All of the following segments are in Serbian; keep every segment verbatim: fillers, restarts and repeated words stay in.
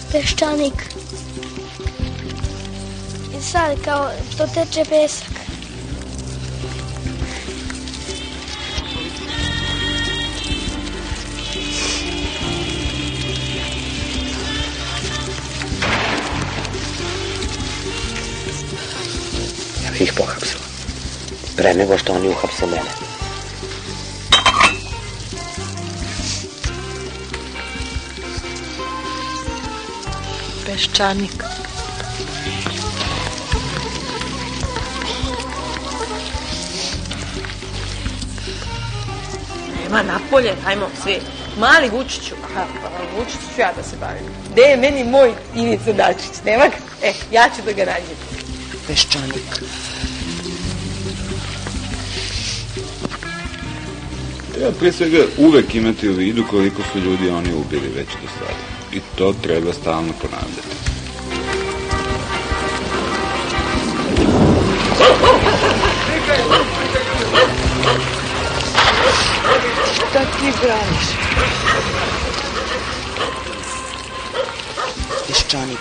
Peščanik. I sad kao što teče pesak. Ja bih ih pohapsila. Pre nego što oni uhapse mene. Peščanik. Nema napolje, ajmo svi. Mali Vučiću, aha, Vučiću ću ja da se bavim. Gde je meni moj Ivica Dačić? Nema ga? E, ja ću da ga nađem. Peščanik. Treba prije svega uvek imati u vidu koliko su ljudi oni ubili već do sada. I to treba stalno ponavljati. Šta ti braniš? Peščanik.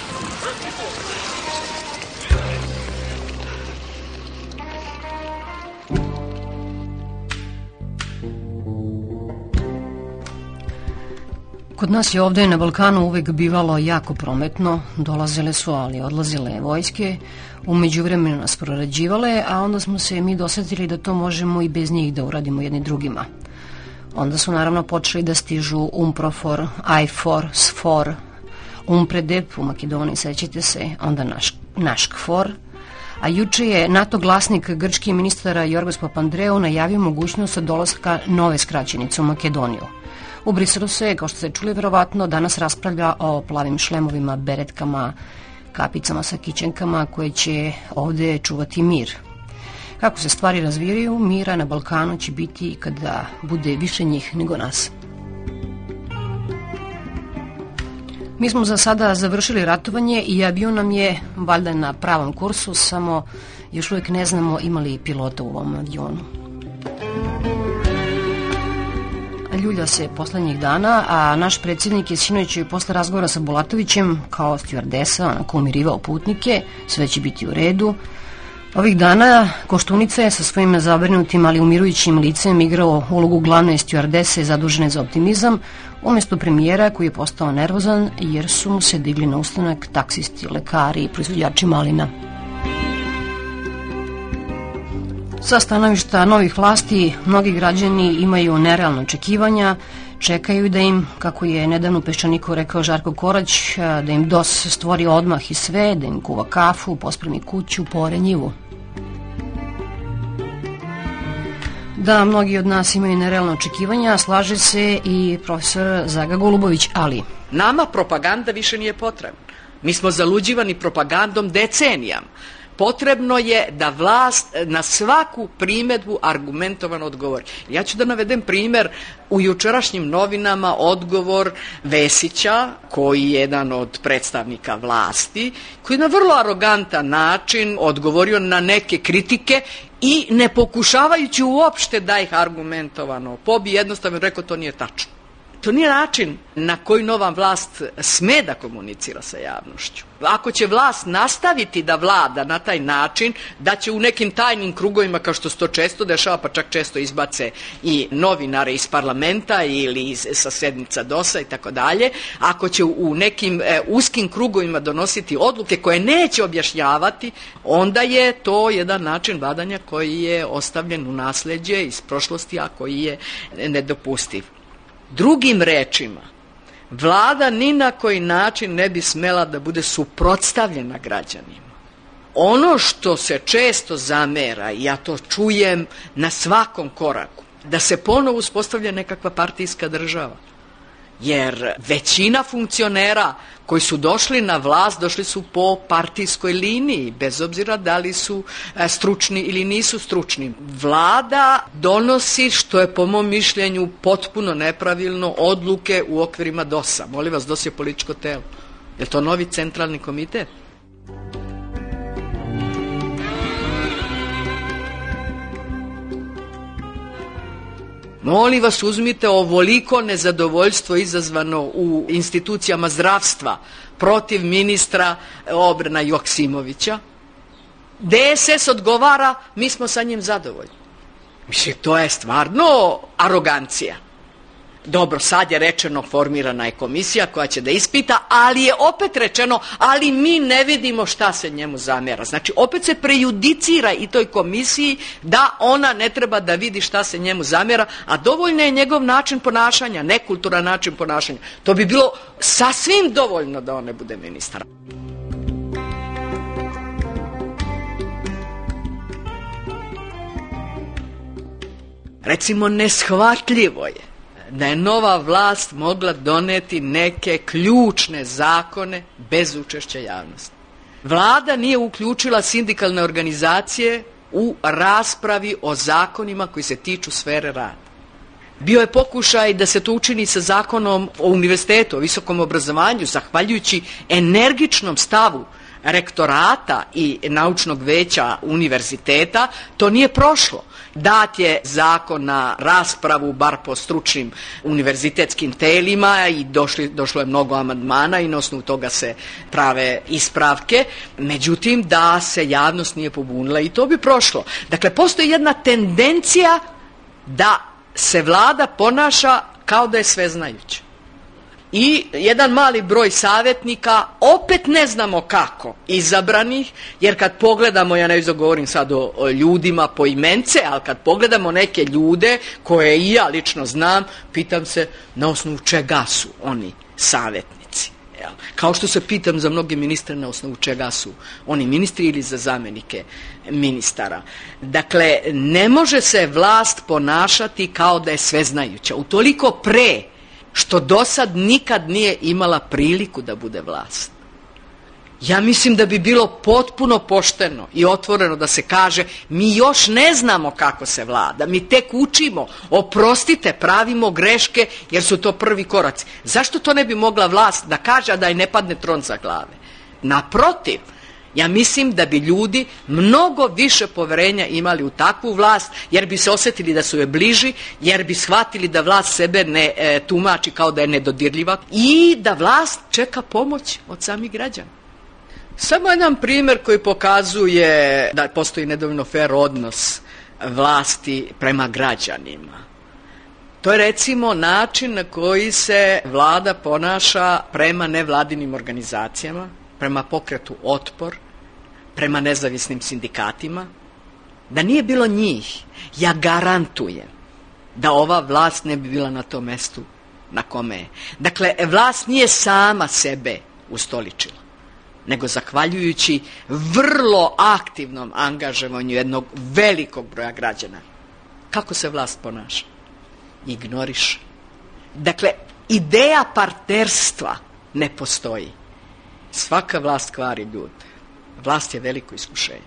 Kod nas je ovde na Balkanu uvek bivalo jako prometno, dolazile su, ali odlazile vojske, u međuvremenu nas prorađivale, a onda smo se mi dosetili da to možemo i bez njih da uradimo jedni drugima. Onda su naravno počeli da stižu UNPROFOR, AIFOR, SFOR, UNPREDEP u Makedoniji, sećate se, onda naš, naš KFOR, a juče je NATO glasnik grčki ministara Jorgos Papandreou najavio mogućnost dolaska nove skraćenice u Makedoniju. U Briselu se, kao što ste čuli, verovatno danas raspravlja o plavim šlemovima, beretkama, kapicama sa kićenkama koje će ovde čuvati mir. Kako se stvari razvijaju, mira na Balkanu će biti kada bude više njih nego nas. Mi smo za sada završili ratovanje i avion nam je valjda na pravom kursu, samo još uvijek ne znamo imali pilota u ovom avionu. Ljulja se poslednjih dana, a naš predsjednik je sinoć posle razgovora sa Bulatovićem kao stjuardesa onako umirivao putnike, sve će biti u redu. Ovih dana Koštunica je sa svojim zabrinutim ali umirujućim licem igrao ulogu glavne stjuardese zadužene za optimizam, umjesto premijera koji je postao nervozan jer su mu se digli na ustanak taksisti, lekari i proizvođači malina. Sa stanovišta novih vlasti, mnogi građani imaju nerealno očekivanja, čekaju da im, kako je nedavno Peščaniku rekao Žarko Korać, da im D O S stvori odmah i sve, da im kuva kafu, pospremi kuću, pore njivu. Da, mnogi od nas imaju nerealno očekivanja, slaže se i profesor Zaga Golubović, ali... Nama propaganda više nije potrebna. Mi smo zaluđivani propagandom decenijama. Potrebno je da vlast na svaku primedbu argumentovano odgovori. Ja ću da navedem primer u jučerašnjim novinama odgovor Vesića, koji je jedan od predstavnika vlasti, koji je na vrlo arogantan način odgovorio na neke kritike i ne pokušavajući uopšte da ih argumentovano pobi, jednostavno rekao to nije tačno. To nije način na koji nova vlast sme da komunicira sa javnošću. Ako će vlast nastaviti da vlada na taj način, da će u nekim tajnim krugovima, kao što se to često dešava, pa čak često izbace i novinare iz parlamenta ili iz, sa sednica D O S-a i tako dalje, ako će u nekim e, uskim krugovima donositi odluke koje neće objašnjavati, onda je to jedan način vladanja koji je ostavljen u nasleđe iz prošlosti, a koji je nedopustiv. Drugim rečima, vlada ni na koji način ne bi smela da bude suprotstavljena građanima. Ono što se često zamera, ja to čujem na svakom koraku, da se ponovo uspostavlja nekakva partijska država. Jer većina funkcionera koji su došli na vlast, došli su po partijskoj liniji, bez obzira da li su stručni ili nisu stručni. Vlada donosi, što je po mom mišljenju potpuno nepravilno, odluke u okvirima D O S-a. Molim vas, D O S je političko telo. Je to novi centralni komitet? Molim vas, uzmite ovoliko nezadovoljstvo izazvano u institucijama zdravstva protiv ministra obrana Joksimovića. D S S odgovara, mi smo sa njim zadovoljni. Mislim, to je stvarno arogancija. Dobro, sad je rečeno, formirana je komisija koja će da ispita, ali je opet rečeno, ali mi ne vidimo šta se njemu zamjera. Znači, opet se prejudicira i toj komisiji da ona ne treba da vidi šta se njemu zamjera, a dovoljno je njegov način ponašanja, nekulturan način ponašanja. To bi bilo sasvim dovoljno da on ne bude ministar. Recimo, neshvatljivo je da je nova vlast mogla doneti neke ključne zakone bez učešća javnosti. Vlada nije uključila sindikalne organizacije u raspravi o zakonima koji se tiču sfere rada. Bio je pokušaj da se to učini sa zakonom o univerzitetu, o visokom obrazovanju, zahvaljujući energičnom stavu rektorata i naučnog veća univerziteta, to nije prošlo. Dat je zakon na raspravu, bar po stručnim univerzitetskim telima, i došli, došlo je mnogo amandmana i na osnovu toga se prave ispravke. Međutim, da se javnost nije pobunila i to bi prošlo. Dakle, postoji jedna tendencija da se vlada ponaša kao da je sveznajuća. I jedan mali broj savjetnika, opet ne znamo kako, izabranih, jer kad pogledamo, ja ne govorim sad o, o ljudima po imence, ali kad pogledamo neke ljude koje i ja lično znam, pitam se na osnovu čega su oni savjetnici. Jel? Kao što se pitam za mnoge ministre na osnovu čega su oni ministri ili za zamjenike ministara. Dakle, ne može se vlast ponašati kao da je sveznajuća. Utoliko pre što do sad nikad nije imala priliku da bude vlast. Ja mislim da bi bilo potpuno pošteno i otvoreno da se kaže, mi još ne znamo kako se vlada, mi tek učimo, oprostite, pravimo greške jer su to prvi koraci. Zašto to ne bi mogla vlast da kaže, a da je ne padne tron za glave? Naprotiv, ja mislim da bi ljudi mnogo više poverenja imali u takvu vlast, jer bi se osjetili da su je bliži, jer bi shvatili da vlast sebe ne e, tumači kao da je nedodirljiva i da vlast čeka pomoć od samih građana. Samo jedan primjer koji pokazuje da postoji nedovoljno fer odnos vlasti prema građanima. To je recimo način na koji se vlada ponaša prema nevladinim organizacijama, prema pokretu Otpor, prema nezavisnim sindikatima. Da nije bilo njih, ja garantujem da ova vlast ne bi bila na tom mestu na kome je. Dakle, vlast nije sama sebe ustoličila, nego zahvaljujući vrlo aktivnom angažovanju jednog velikog broja građana. Kako se vlast ponaša? Ignoriše. Dakle, ideja partnerstva ne postoji. Svaka vlast kvari ljude. Vlast je veliko iskušenje.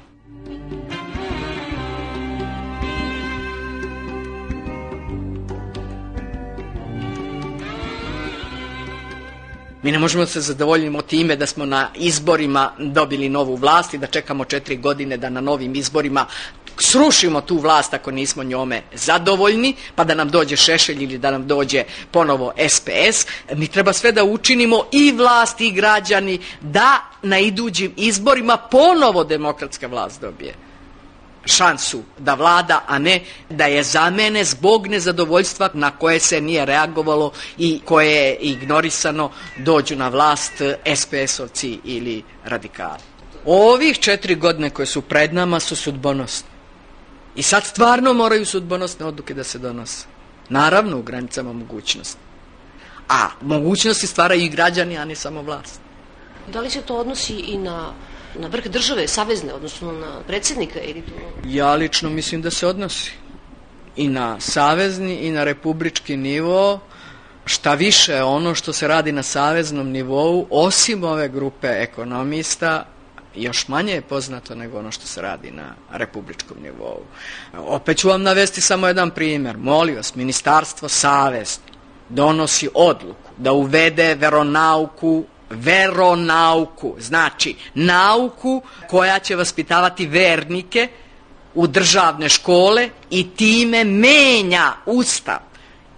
Mi ne možemo se zadovoljiti time da smo na izborima dobili novu vlast i da čekamo četiri godine da na novim izborima srušimo tu vlast ako nismo njome zadovoljni, pa da nam dođe Šešelj ili da nam dođe ponovo S P S. Mi treba sve da učinimo, i vlast i građani, da na idućim izborima ponovo demokratska vlast dobije šansu da vlada, a ne da je zamene zbog nezadovoljstva na koje se nije reagovalo i koje je ignorisano, dođu na vlast S P S-ovci ili radikali. Ovih četiri godine koje su pred nama su sudbonosne. I sad stvarno moraju sudbonosne odluke da se donose. Naravno u granicama mogućnosti. A mogućnosti stvaraju i građani, a ne samo vlast. Da li se to odnosi i na, na vrh države, savezne, odnosno na predsjednika? Ili to... Ja lično mislim da se odnosi i na savezni i na republički nivo. Šta više, ono što se radi na saveznom nivou, osim ove grupe ekonomista, još manje je poznato nego ono što se radi na republičkom nivou. Opet ću vam navesti samo jedan primjer. Molim vas, ministarstvo savesti donosi odluku da uvede veronauku, veronauku, znači nauku koja će vaspitavati vernike u državne škole i time menja Ustav.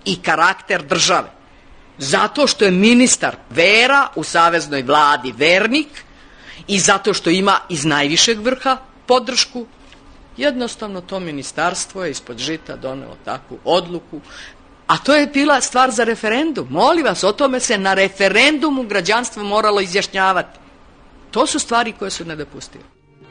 i karakter države. Zato što je ministar vera u saveznoj vladi vernik i zato što ima iz najvišeg vrha podršku, jednostavno to ministarstvo je ispod žita donelo takvu odluku, a to je bila stvar za referendum. Molim vas, o tome se na referendumu građanstvo moralo izjašnjavati. To su stvari koje su nedopustive.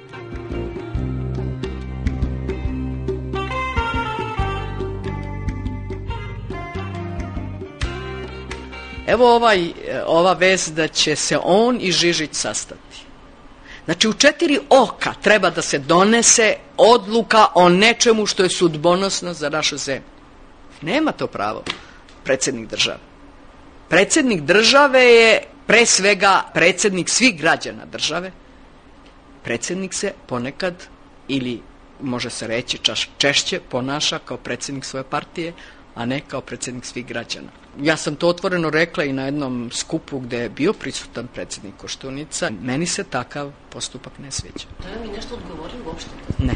Evo ovaj, ova vest da će se on i Žižić sastati. Znači u četiri oka treba da se donese odluka o nečemu što je sudbonosno za našu zemlju. Nema to pravo predsjednik države. Predsjednik države je pre svega predsjednik svih građana države. Predsjednik se ponekad, ili može se reći čaš, češće ponaša kao predsjednik svoje partije, a ne kao predsjednik svih građana. Ja sam to otvoreno rekla i na jednom skupu gde je bio prisutan predsjednik Koštunica. Meni se takav postupak ne sviđa. Da je mi nešto odgovorili uopšte? Ne.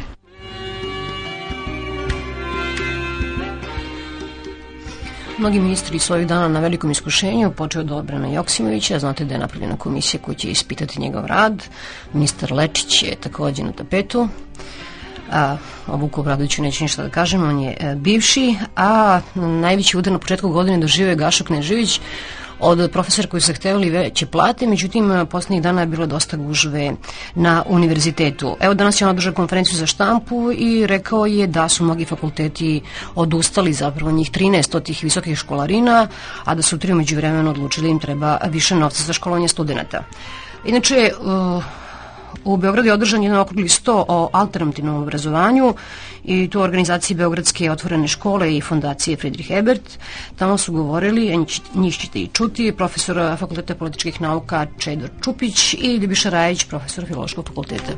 Mnogi ministri su ovih dana na velikom iskušenju, počeo od Obrana Joksimovića, znate da je napravljena komisija koja će ispitati njegov rad. Ministar Lečić je također na tapetu. A, o Vuku Obradoviću neću ništa da kažem, on je e, bivši, a najveći udar na početku godine doživio je Gašo Knežević od profesora koji su zahtevali veće plate, međutim posljednjih dana je bilo dosta gužve na univerzitetu. Evo danas je on održao konferenciju za štampu i rekao je da su mnogi fakulteti odustali, zapravo njih trinaest od tih visokih školarina, a da su tri umeđu vremenu odlučili im treba više novca za školovanje studenta. Inače, uh, u Beogradu je održan jedan okrugli sto o alternativnom obrazovanju i to u organizaciji Beogradske otvorene škole i fondacije Friedrich Ebert. Tamo su govorili, a njih ćete i čuti, profesor Fakulteta političkih nauka Čedor Čupić i Ljubiša Rajić, profesor Filološkog fakulteta.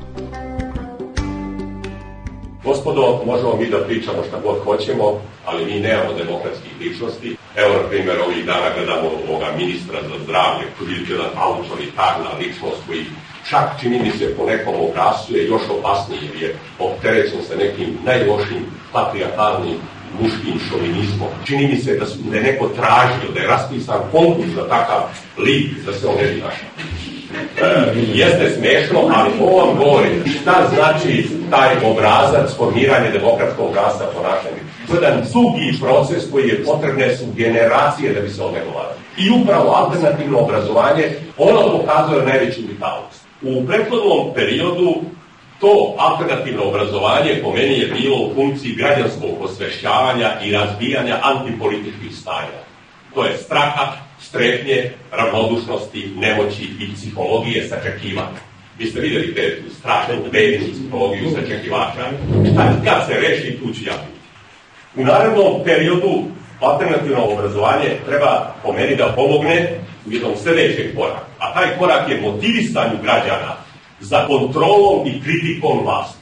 Gospodo, možemo mi da pričamo šta god hoćemo, ali mi nemamo demokratskih ličnosti. Evo, na primjer, ovih dana gledamo ovoga ministra za zdravlje, koji je jedan autoritarna ličnost koji čak, čini mi se, po nekom obrascu je još opasniji, jer je opterećen sa nekim najlošim patrijarhalnim muškim šovinizmom. Čini mi se da, su, da je neko tražio, da je raspisan konkurs za takav lik, da se on ne bi našao. E, jeste smešno, ali ovo vam govori šta znači taj obrazac, formiranje demokratskog obrasca ponašanja. To je jedan dugi proces koji je potrebne su generacije da bi se odnegovali. I upravo alternativno obrazovanje, ono pokazuje najveću vitalnost. U prethodnom periodu to alternativno obrazovanje po meni je bilo u funkciji građanskog osvešćavanja i razbijanja antipolitičkih stanja. To je straha, strepnje, ravnodušnosti, nemoći i psihologije sačekivanja. Vi ste vidjeli te strašnu, bednu psihologiju sačekivača. Šta kad se reši, tu ću ja biti. U narednom periodu alternativno obrazovanje treba po meni da pomogne u jednom sljedećem koraku. A taj korak je motivisanju građana za kontrolom i kritikom vlasti.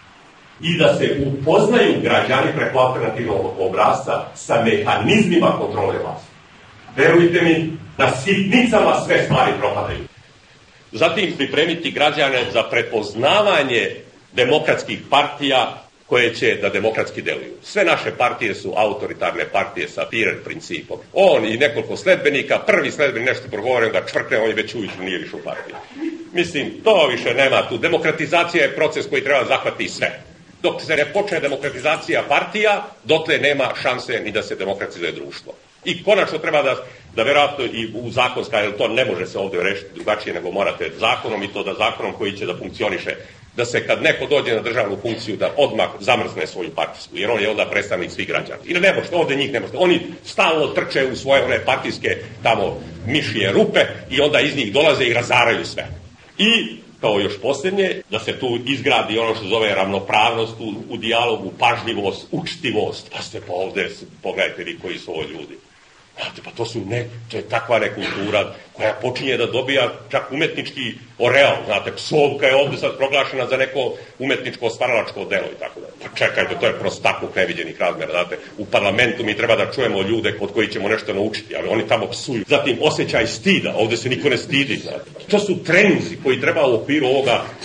I da se upoznaju građani preko alternativnog obrasca sa mehanizmima kontrole vlasti. Verujte mi, na sitnicama sve stvari propadaju. Zatim pripremiti građane za prepoznavanje demokratskih partija koje će da demokratski deluju. Sve naše partije su autoritarne partije sa Führer principom. On i nekoliko sledbenika, prvi sledbenik nešto progovorio da čvrkne, on je već ujutru nije više u partiji. Mislim, to više nema tu. Demokratizacija je proces koji treba zahvati sve. Dok se ne počne demokratizacija partija, dotle nema šanse ni da se demokratizuje društvo. I konačno treba da, da vjerojatno i u zakonska, jer to ne može se ovdje rešiti drugačije nego morate zakonom i to da zakonom koji će da funkcioniše, da se kad neko dođe na državnu funkciju da odmah zamrzne svoju partijsku, jer on je onda predstavnik svih građana. Ili ne možete, ovdje njih ne možete. Oni stalno trče u svoje one partijske tamo mišije rupe i onda iz njih dolaze i razaraju sve. I kao još posljednje, da se tu izgradi ono što zove ravnopravnost u, u dijalogu, pažljivost, učtivost. Pa ste pa ovdje, pogledajte vi koji su ovo ljudi. Znate, pa to su ne, to je takva nekultura koja počinje da dobija čak umetnički oreal. Znate, psovka je ovdje sad proglašena za neko umetničko stvaralačko delo i tako da. Pa čekajte, to je prostakluk neviđenih razmjera. Znate, u parlamentu mi treba da čujemo ljude od koji ćemo nešto naučiti, ali oni tamo psuju. Zatim, osjećaj stida, ovdje se niko ne stidi. Znate. To su treninzi koji treba u okviru ovoga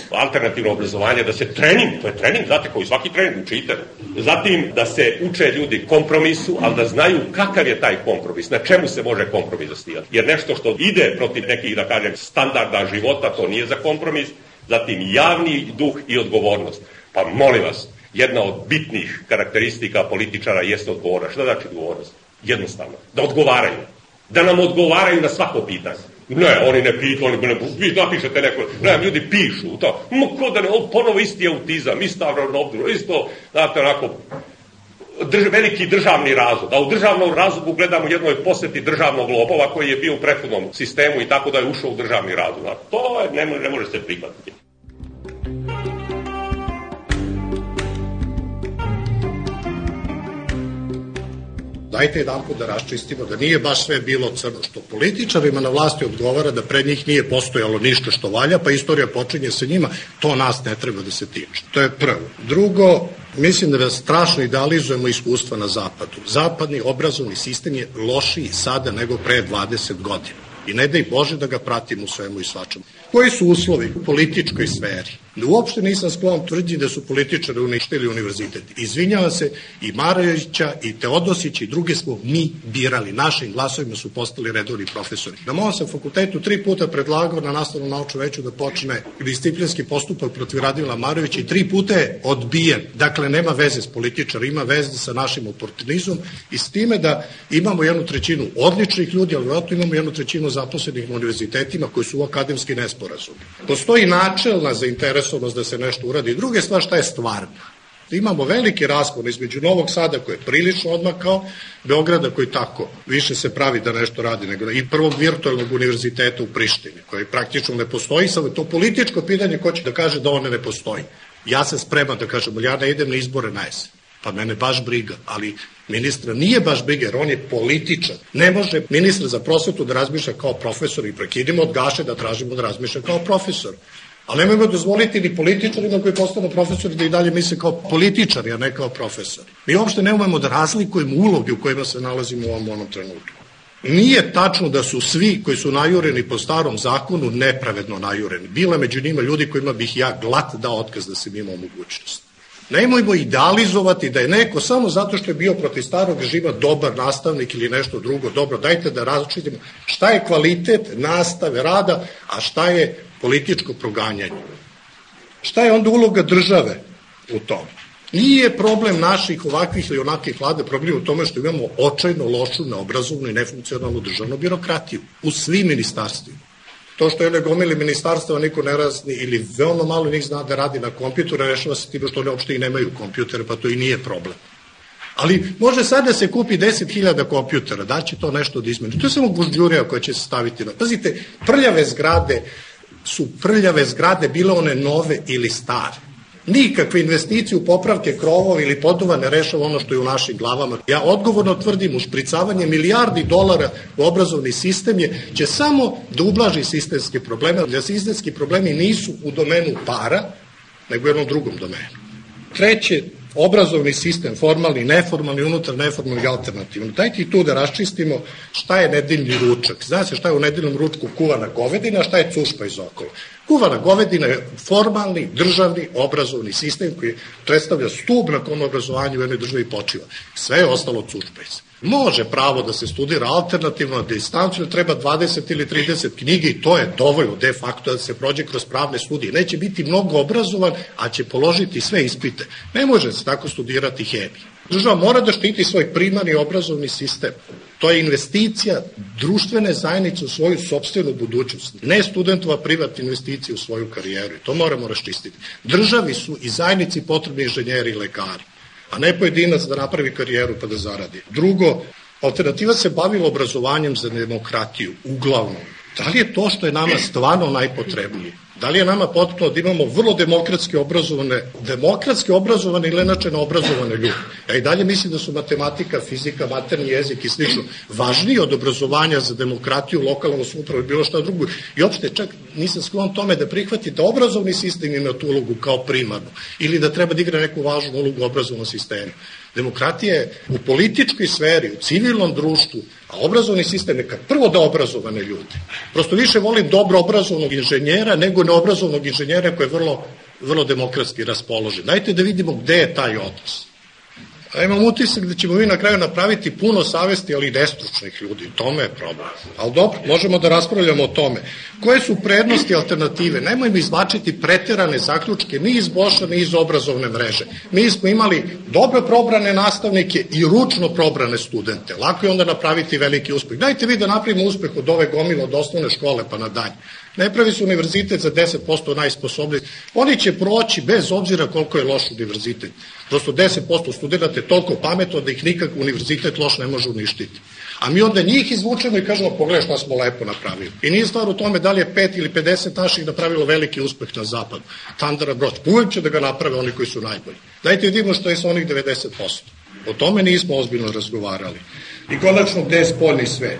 alternativno obrazovanje, da se trening, to je trening, znate, koji svaki trening učite. Zatim da se uče ljudi kompromisu, ali da znaju kakav je taj kompromis, na čemu se može kompromis zasnivati. Jer nešto što ide protiv nekih, da kažem, standarda života, to nije za kompromis. Zatim javni duh i odgovornost. Pa molim vas, jedna od bitnih karakteristika političara jeste odgovornost. Šta znači odgovornost? Jednostavno, da odgovaraju. Da nam odgovaraju na svako pitanje. Ne, oni ne pitu, oni ne, vi napišete neko, ne, ljudi pišu, to, ko da ne, ponovo isti autizam, ista ravnobdru, isto, znate, onako, drž, veliki državni razlog, da u državnom razlogu gledamo jednoj poseti državnog lopova koji je bio u prethodnom sistemu i tako da je ušao u državni razlog, znate, to je, ne, ne može se prihvatiti. Dajte jedan put da raščistimo da nije baš sve bilo crno, što političarima na vlasti odgovara da pred njih nije postojalo ništa što valja, pa istorija počinje sa njima, to nas ne treba da se tiče. To je prvo. Drugo, mislim da strašno idealizujemo iskustva na zapadu. Zapadni obrazovni sistem je lošiji sada nego pre dvadeset godina. I ne daj Bože da ga pratimo u svemu i svačemu. Koji su uslovi u političkoj sferi? Uopšte nisam sklon tvrditi da su političari uništili univerzitet. Izvinjavam se, i Marajovića, i Teodosića, i druge smo mi birali. Našim glasovima su postali redovni profesori. Na mojom sam fakultetu tri puta predlagao na nastavnom naučnom veću da počne disciplinski postupak protiv Radmila Marajovića i tri puta je odbijen. Dakle, nema veze s političarima, ima veze sa našim oportunizmom i s time da imamo jednu trećinu odličnih ljudi, ali vjerojatno imamo jednu trećinu zaposlenih na univerzitetima koji su akademski nesporazumi. Postoji načelna zainteresovanost da se nešto uradi. Druga stvar, šta je stvarno? Imamo veliki raspon između Novog Sada koji je prilično odmakao, Beograda koji tako više se pravi da nešto radi nego i prvog virtualnog univerziteta u Prištini koji praktično ne postoji, samo je to političko pitanje ko će da kaže da one ne postoji. Ja sam spreman da kažem, ja ne idem na izbore na jesen, pa mene baš briga, ali ministra nije baš briga jer on je političan. Ne može ministar za prosvetu da razmišlja kao profesor i prekidimo od Gaše da tražimo da razmišlja kao profesor. Ali nemojmo dozvoliti ni političarima koji postanu profesori da i dalje misle kao političari, a ne kao profesori. Mi uopšte ne umemo da razlikujemo uloge u kojima se nalazimo u ovom, onom trenutku. Nije tačno da su svi koji su najureni po starom zakonu nepravedno najureni. Bila među njima ljudi kojima bih ja glat dao otkaz da sam imao mogućnost. Nemojmo idealizovati da je neko samo zato što je bio protiv starog režima dobar nastavnik ili nešto drugo dobro. Dajte da različitimo šta je kvalitet nastave rada, a šta je političko proganjanje. Šta je onda uloga države u tom? Nije problem naših ovakvih ili onakvih vlada, problem u tome što imamo očajno lošu, neobrazovnu i nefunkcionalnu državnu birokratiju u svim ministarstvima. To što je ne gomili ministarstva niko ne razni ili veoma malo njih zna da radi na kompjuteru, rešava se time što one uopšte i nemaju kompjutere, pa to i nije problem. Ali može sad da se kupi deset hiljada kompjutera, da će to nešto da izmeni. To je samo gužđurija koja će se staviti na... Pazite, prljave zgrade su prljave zgrade, bile one nove ili stare. Nikakve investicije u popravke krovova ili podova ne rešava ono što je u našim glavama. Ja odgovorno tvrdim, ušpricavanje milijardi dolara u obrazovni sistem je, će samo da ublaži sistemske probleme, jer sistemski problemi nisu u domenu para, nego u jednom drugom domenu. Treće, obrazovni sistem, formalni, neformalni, unutar neformalni i alternativno. Dajte i tu da raščistimo šta je nedeljni ručak. Zna se šta je u nedeljnom ručku kuvana govedina, šta je cušpa iz okolo. Kuvana govedina je formalni, državni, obrazovni sistem koji predstavlja stub na kom obrazovanju u jednoj državi počiva. Sve je ostalo cušpa iz. Može pravo da se studira alternativno na distancu, treba dvadeset ili trideset knjige i to je dovoljno de facto da se prođe kroz pravne studije. Neće biti mnogo obrazovan, a će položiti sve ispite. Ne može se tako studirati hemiju. Država mora da štiti svoj primarni obrazovni sistem. To je investicija društvene zajednice u svoju sopstvenu budućnost. Ne studentova privatna investicija u svoju karijeru. I to moramo raščistiti. Državi su i zajednici potrebni inženjeri i lekari, a ne pojedinac da napravi karijeru pa da zaradi. Drugo, alternativa se bavila obrazovanjem za demokratiju, uglavnom. Da li je to što je nama stvarno najpotrebnije? Da li je nama potrebno da imamo vrlo demokratski obrazovane, demokratski obrazovane ili inače neobrazovane ljude? Ja i dalje mislim da su matematika, fizika, materni jezik i slično važniji od obrazovanja za demokratiju, lokalnu samoupravu i bilo šta drugo. I opšte čak nisam sklon tome da prihvati da obrazovni sistem ima tu ulogu kao primarnu ili da treba da igra neku važnu ulogu u obrazovnom sistemu. Demokratija je u političkoj sferi, u civilnom društvu, a obrazovni sistem neka prvo da obrazovane ljude. Prosto više volim dobro obrazovnog inženjera nego nedovoljno obrazovnog inženjera koji je vrlo, vrlo demokratski raspoložen. Dajte da vidimo gde je taj odnos. A imam utisak da ćemo mi na kraju napraviti puno savesti, ali i nestručnih ljudi. Tome je problem. Ali dobro, možemo da raspravljamo o tome. Koje su prednosti i alternative? Nemojmo izvlačiti preterane zaključke ni iz Boša, ni iz obrazovne mreže. Mi smo imali dobro probrane nastavnike i ručno probrane studente. Lako je onda napraviti veliki uspeh. Dajte vi da napravimo uspeh od ove gomile, od osnovne škole pa nadalje. Ne pravi se univerzitet za deset posto najsposobnijih. Oni će proći bez obzira koliko je loš univerzitet. Prosto deset posto studenta je toliko pametno da ih nikak univerzitet loš ne može uništiti. A mi onda njih izvučemo i kažemo pogledaj šta smo lepo napravili. I nije stvar u tome da li je pet ili pedeset naših napravilo veliki uspeh na zapadu. Tandara Broć, uvijek će da ga naprave oni koji su najbolji. Dajte vidimo što je sa onih devedeset posto. O tome nismo ozbiljno razgovarali. I konačno gde je spoljni svet?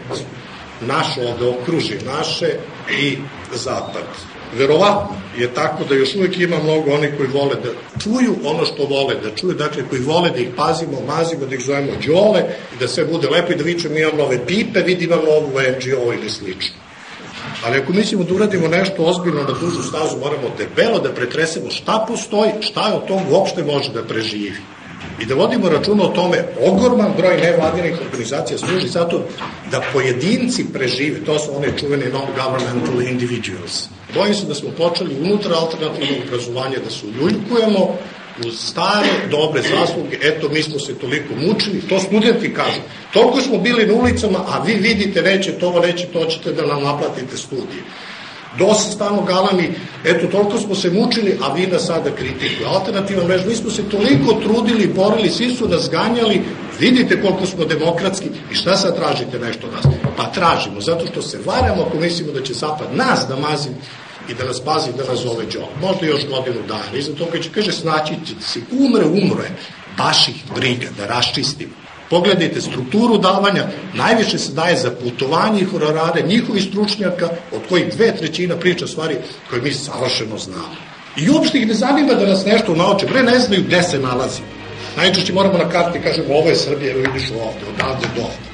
Naše ovde okružje, naše i zapad. Verovatno je tako da još uvijek ima mnogo onih koji vole da čuju ono što vole da čuju, dakle koji vole da ih pazimo, mazimo, da ih zovemo đole i da sve bude lepo i da vičemo imam nove pipe, vidi imam novu en dži o ili slično. Ali ako mislimo da uradimo nešto ozbiljno na dužu stazu, moramo debelo da pretresemo šta postoji, šta je od toga uopšte može da preživi. I da vodimo računa o tome, ogroman broj nevladinih organizacija služi zato da pojedinci prežive, to su one čuvene non-governmental individuals. Bojim se da smo počeli unutra alternativnog obrazovanja da se uljuljkujemo uz stare, dobre zasluge, eto mi smo se toliko mučili, to studenti kažu, toliko smo bili na ulicama, a vi vidite, neće to, neće to, ćete da nam naplatite studije. Dosta stano galami, eto, toliko smo se mučili, a vi nas sada kritikuje. Alternativna mreža, mi smo se toliko trudili, borili, svi su nas ganjali, vidite koliko smo demokratski i šta sad tražite nešto nas? Pa tražimo, zato što se varamo ako mislimo da će zapad nas da mazi i da nas pazi, da nas zove džol. Možda još godinu dana. Iza toga će, kaže, snaći ćete se, umre, umre, baš ih briga, da raščistimo. Pogledajte strukturu davanja, najviše se daje za putovanje i honorare njihovih stručnjaka, od kojih dve trećina priča stvari koje mi savršeno znamo. I uopšte ih ne zanima da nas nešto nauče, bre ne znaju gde se nalazi. Najčešće moramo na karti kažemo ovo je Srbija, evo vidiš ovde, odavde do ovde.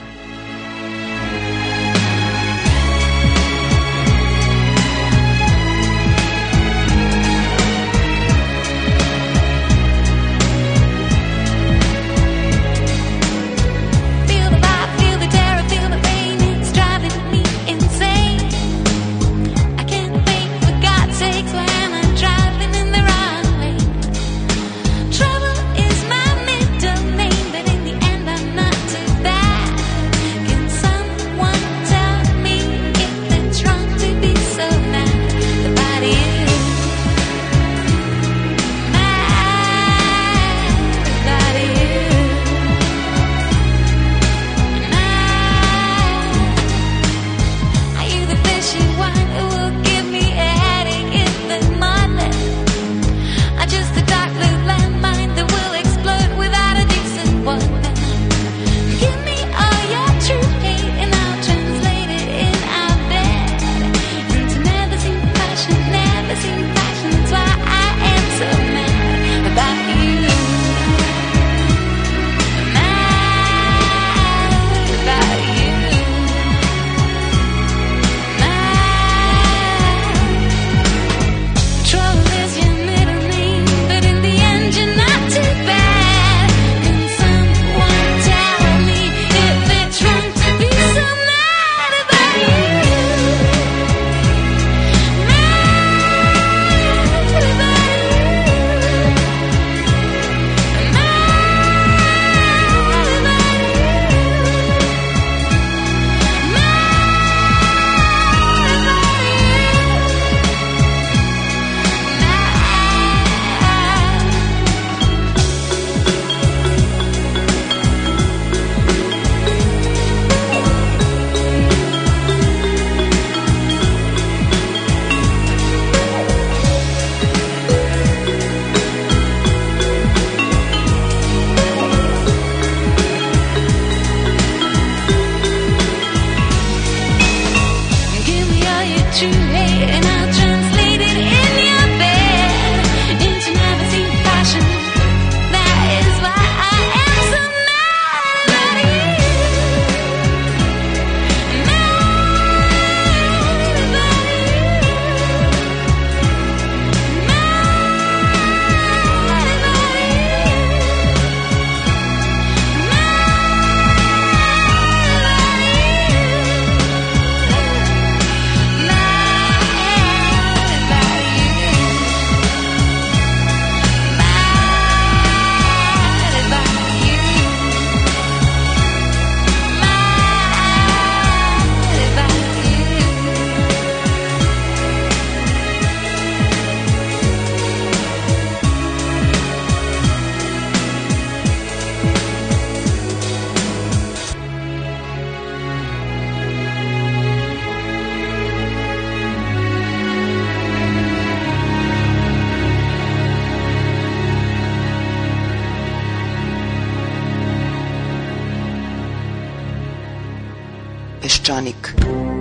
Trouble is my middle name, but in the end I'm not too bad. Peščanik.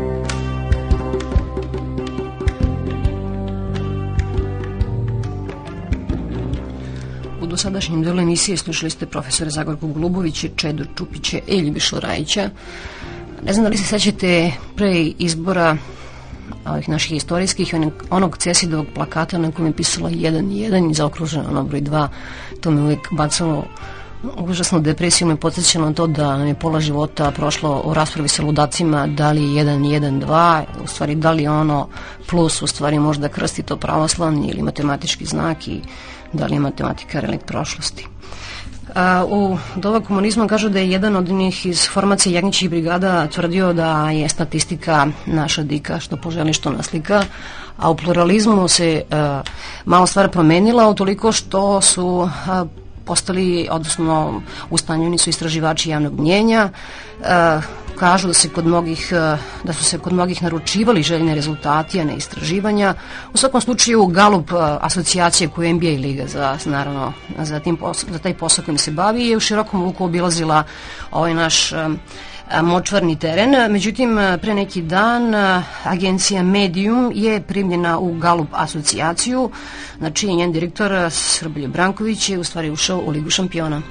U dosadašnjem delu emisije slušali ste profesora Zagorku Golubovića, Čedo Čupića i Ljubišu Rajića. Ne znam da li se sećate pre izbora ovih naših istorijskih, onog Cesidovog plakata na kojem je pisalo jedan jedan i zaokruženo ono broj dva. To me uvek bacalo užasnu depresiju, me podsjećalo na to da nam je pola života prošlo u raspravi sa ludacima da li je jedan jedan dva, u stvari da li ono plus u stvari možda krsti to pravoslavni ili matematički znak i da li je matematika relikt prošlosti. A, u doba komunizma kažu da je jedan od njih iz formacije Jagnjećih brigada tvrdio da je statistika naša dika, što poželi što naslika, a u pluralizmu se a, malo stvar promenila utoliko što su a, postali, odnosno ustanjeni su istraživači javnog mnjenja, a, kažu da se kod mnogih, da su se kod mnogih naručivali željeni rezultati, a ne istraživanja. U svakom slučaju Galup asocijacija koju je N B A liga za, naravno, za, tim posao, za taj posao kojim se bavi je u širokom luku obilazila ovaj naš močvarni teren. Međutim, pre neki dan agencija Medium je primljena u Galup asocijaciju, znači njen direktor Srbelje Branković je u stvari ušao u Ligu šampiona.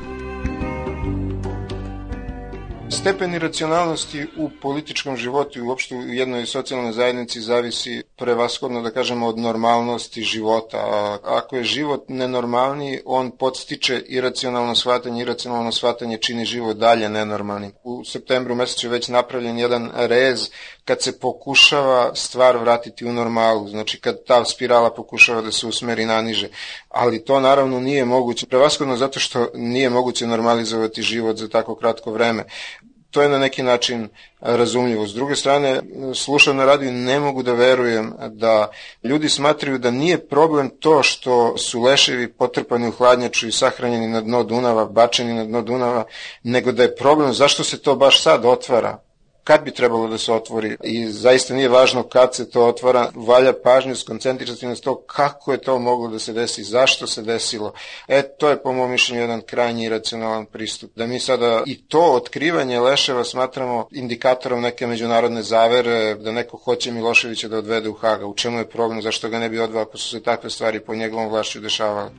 Stepen iracionalnosti u političkom životu i uopšte u jednoj socijalnoj zajednici zavisi prevashodno, da kažemo, od normalnosti života. A ako je život nenormalni, on podstiče iracionalno shvatanje, iracionalno shvatanje čini život dalje nenormalnim. U septembru mesecu je već napravljen jedan rez kad se pokušava stvar vratiti u normalu, znači kad ta spirala pokušava da se usmeri naniže, ali to naravno nije moguće, prevashodno zato što nije moguće normalizovati život za tako kratko vreme. To je na neki način razumljivo. S druge strane, slušam na radiju, ne mogu da verujem da ljudi smatraju da nije problem to što su leševi potrpani u hladnjaču i sahranjeni na dno Dunava, bačeni na dno Dunava, nego da je problem zašto se to baš sad otvara. Kad bi trebalo da se otvori i zaista nije važno kad se to otvara, valja pažnju skoncentrirati na to kako je to moglo da se desi, zašto se desilo. E, to je po mom mišljenju jedan krajnji iracionalan pristup. Da mi sada i to otkrivanje leševa smatramo indikatorom neke međunarodne zavere, da neko hoće Miloševića da odvede u Haga. U čemu je problem, zašto ga ne bi odveo ako su se takve stvari po njegovom vlašću dešavale?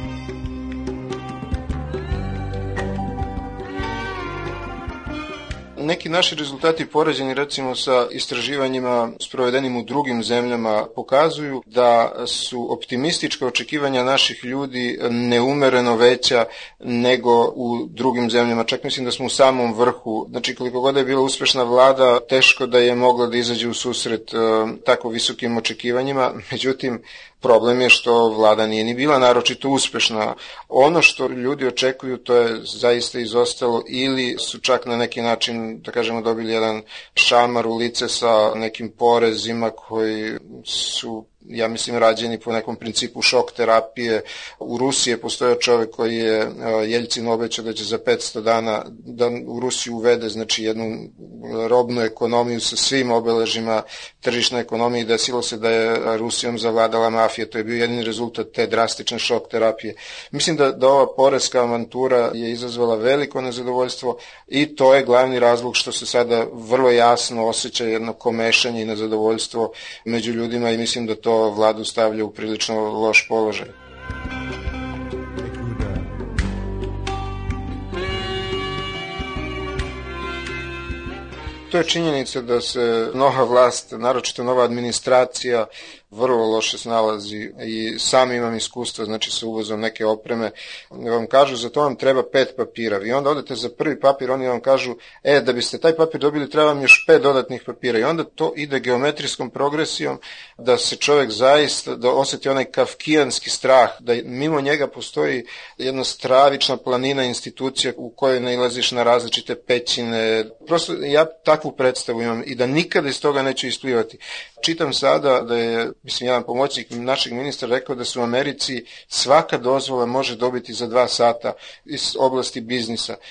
Neki naši rezultati poređeni recimo sa istraživanjima sprovedenim u drugim zemljama pokazuju da su optimistička očekivanja naših ljudi neumereno veća nego u drugim zemljama. Čak mislim da smo u samom vrhu. Znači koliko god je bila uspešna vlada, teško da je mogla da izađe u susret uh, tako visokim očekivanjima. Međutim, problem je što vlada nije ni bila naročito uspešna. Ono što ljudi očekuju, to je zaista izostalo ili su čak na neki način, da kažemo, dobili jedan šamar u lice sa nekim porezima koji su, ja mislim, rađeni po nekom principu šok terapije. U Rusiji je postojao čovek koji je Jeljcin obećao da će za petsto dana da u Rusiju uvede, znači, jednu robnu ekonomiju sa svim obeležima tržišne ekonomije i desilo se da je Rusijom zavladala mafija. To je bio jedini rezultat te drastične šok terapije. Mislim da, da ova poreska avantura je izazvala veliko nezadovoljstvo i to je glavni razlog što se sada vrlo jasno osjeća jedno komešanje i nezadovoljstvo među ljudima i mislim da to vladu stavlja u prilično loš položaj. To je činjenica da se nova vlast, naročito nova administracija, vrlo loše snalazi i sam imam iskustva, znači sa uvozom neke opreme. Vam kažu za to vam treba pet papira. Vi onda odete za prvi papir, oni vam kažu, e, da biste taj papir dobili treba vam još pet dodatnih papira. I onda to ide geometrijskom progresijom da se čovjek zaista, da osjeti onaj kafkijanski strah, da mimo njega postoji jedna stravična planina institucija u kojoj nailaziš na različite pećine. Prosto ja takvu predstavu imam i da nikada iz toga neću isplivati. Čitam sada da je, mislim, jedan pomoćnik našeg ministra rekao da se u Americi svaka dozvola može dobiti za dva sata iz oblasti biznisa.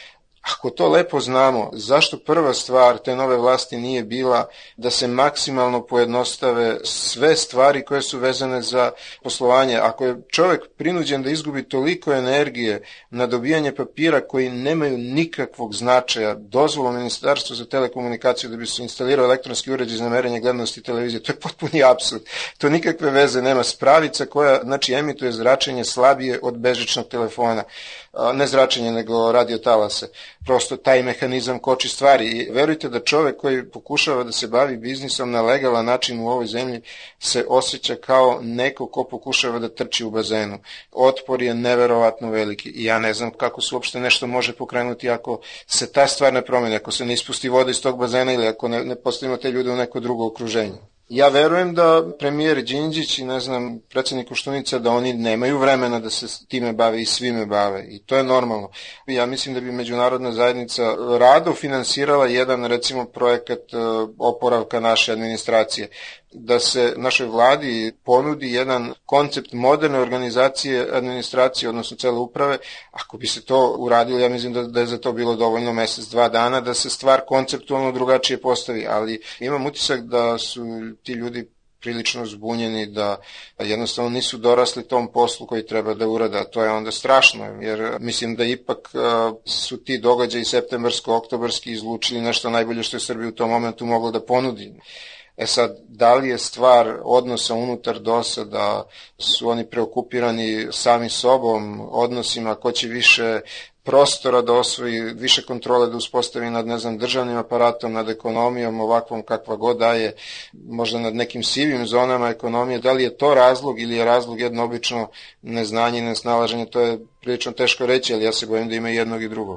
Ako to lepo znamo, zašto prva stvar te nove vlasti nije bila da se maksimalno pojednostave sve stvari koje su vezane za poslovanje? Ako je čovjek prinuđen da izgubi toliko energije na dobijanje papira koji nemaju nikakvog značaja, dozvolu Ministarstvu za telekomunikaciju da bi se instalirao elektronski uređaj za merenje gledanosti televizije, to je potpuni apsurd. To nikakve veze nema. Spravica koja, znači, emituje zračenje slabije od bežičnog telefona. Ne zračenje, nego radiotalase. Prosto taj mehanizam koči stvari. I verujte da čovek koji pokušava da se bavi biznisom na legalan način u ovoj zemlji se osjeća kao neko ko pokušava da trči u bazenu. Otpor je neverovatno veliki i ja ne znam kako se uopšte nešto može pokrenuti ako se ta stvar ne promeni, ako se ne ispusti voda iz tog bazena ili ako ne, ne postavimo te ljude u neko drugo okruženje. Ja verujem da premijer Đinđić i ne znam predsjednik Koštunica da oni nemaju vremena da se time bave i svime bave i to je normalno. Ja mislim da bi međunarodna zajednica rado finansirala jedan recimo projekat oporavka naše administracije, da se našoj vladi ponudi jedan koncept moderne organizacije administracije, odnosno cele uprave. Ako bi se to uradilo, ja mislim da, da je za to bilo dovoljno mesec, dva dana, da se stvar konceptualno drugačije postavi, ali imam utisak da su ti ljudi prilično zbunjeni, da jednostavno nisu dorasli tom poslu koji treba da urada, a to je onda strašno, jer mislim da ipak su ti događaji septembarsko-oktobarski izlučili nešto najbolje što je Srbija u tom momentu mogla da ponudi. E sad, da li je stvar odnosa unutar dosa, da su oni preokupirani sami sobom, odnosima, ko će više prostora da osvoji, više kontrole da uspostavi nad, ne znam, državnim aparatom, nad ekonomijom, ovakvom kakva god daje, možda nad nekim sivim zonama ekonomije, da li je to razlog ili je razlog jedno obično neznanje i nesnalaženje, to je prilično teško reći, ali ja se bojim da ima i jednog i drugog.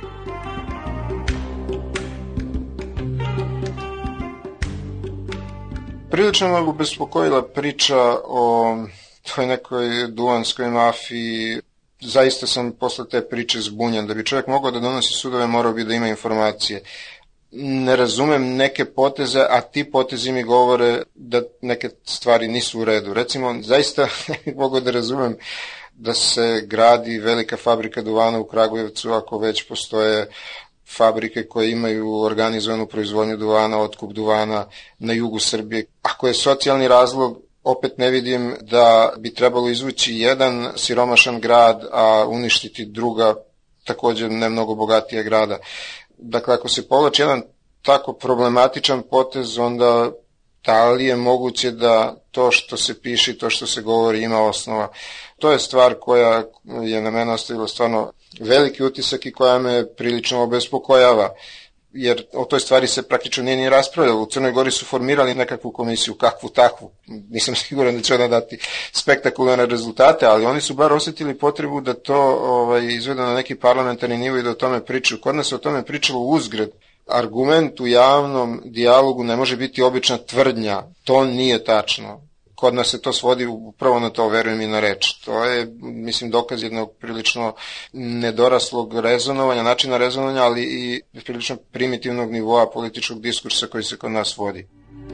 Prilično me obespokojila priča o toj nekoj duvanskoj mafiji. Zaista sam posle te priče zbunjen. Da bi čovjek mogao da donosi sudove, morao bi da ima informacije. Ne razumem neke poteze, a ti potezi mi govore da neke stvari nisu u redu. Recimo, zaista ne bih mogao da razumem da se gradi velika fabrika duvana u Kragujevcu ako već postoje fabrike koje imaju organizovanu proizvodnju duvana, otkup duvana na jugu Srbije. Ako je socijalni razlog, opet ne vidim da bi trebalo izvući jedan siromašan grad, a uništiti druga, također ne mnogo bogatija grada. Dakle, ako se povlači jedan tako problematičan potez, onda da li je moguće da to što se piše i to što se govori ima osnova. To je stvar koja je na mene ostavila stvarno veliki utisak i koja me prilično obespokojava, jer o toj stvari se praktično nije ni raspravljalo. U Crnoj Gori su formirali nekakvu komisiju, kakvu takvu, nisam siguran da će ona dati spektakularne rezultate, ali oni su bar osjetili potrebu da to ovaj, izvedu na neki parlamentarni nivo i da o tome pričaju. Kod nas se o tome pričalo uzgred. Argument u javnom dijalogu ne može biti obična tvrdnja, to nije tačno. Kod nas se to svodi upravo na to, verujem i na reč. To je, mislim, dokaz jednog prilično nedoraslog rezonovanja, načina rezonovanja, ali i prilično primitivnog nivoa političkog diskursa koji se kod nas vodi.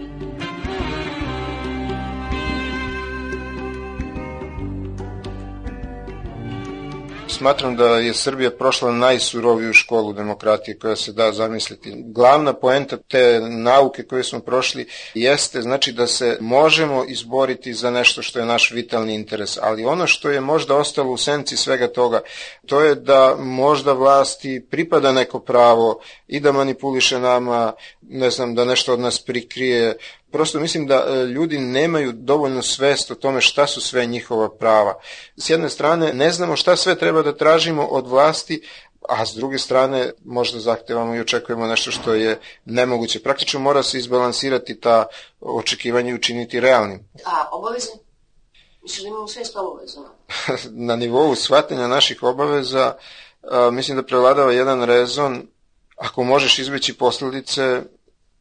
Smatram da je Srbija prošla najsuroviju školu demokratije koja se da zamisliti. Glavna poenta te nauke koje smo prošli jeste znači da se možemo izboriti za nešto što je naš vitalni interes, ali ono što je možda ostalo u senci svega toga, to je da možda vlasti pripada neko pravo i da manipuliše nama, ne znam, da nešto od nas prikrije. Prosto mislim da ljudi nemaju dovoljno svest o tome šta su sve njihova prava. S jedne strane ne znamo šta sve treba da tražimo od vlasti, a s druge strane možda zahtevamo i očekujemo nešto što je nemoguće. Praktično mora se izbalansirati ta očekivanja i učiniti realnim. A obaveze? Mislim da imamo svest obaveza. Na nivou shvatanja naših obaveza mislim da prevladava jedan rezon. Ako možeš izbeći posledice,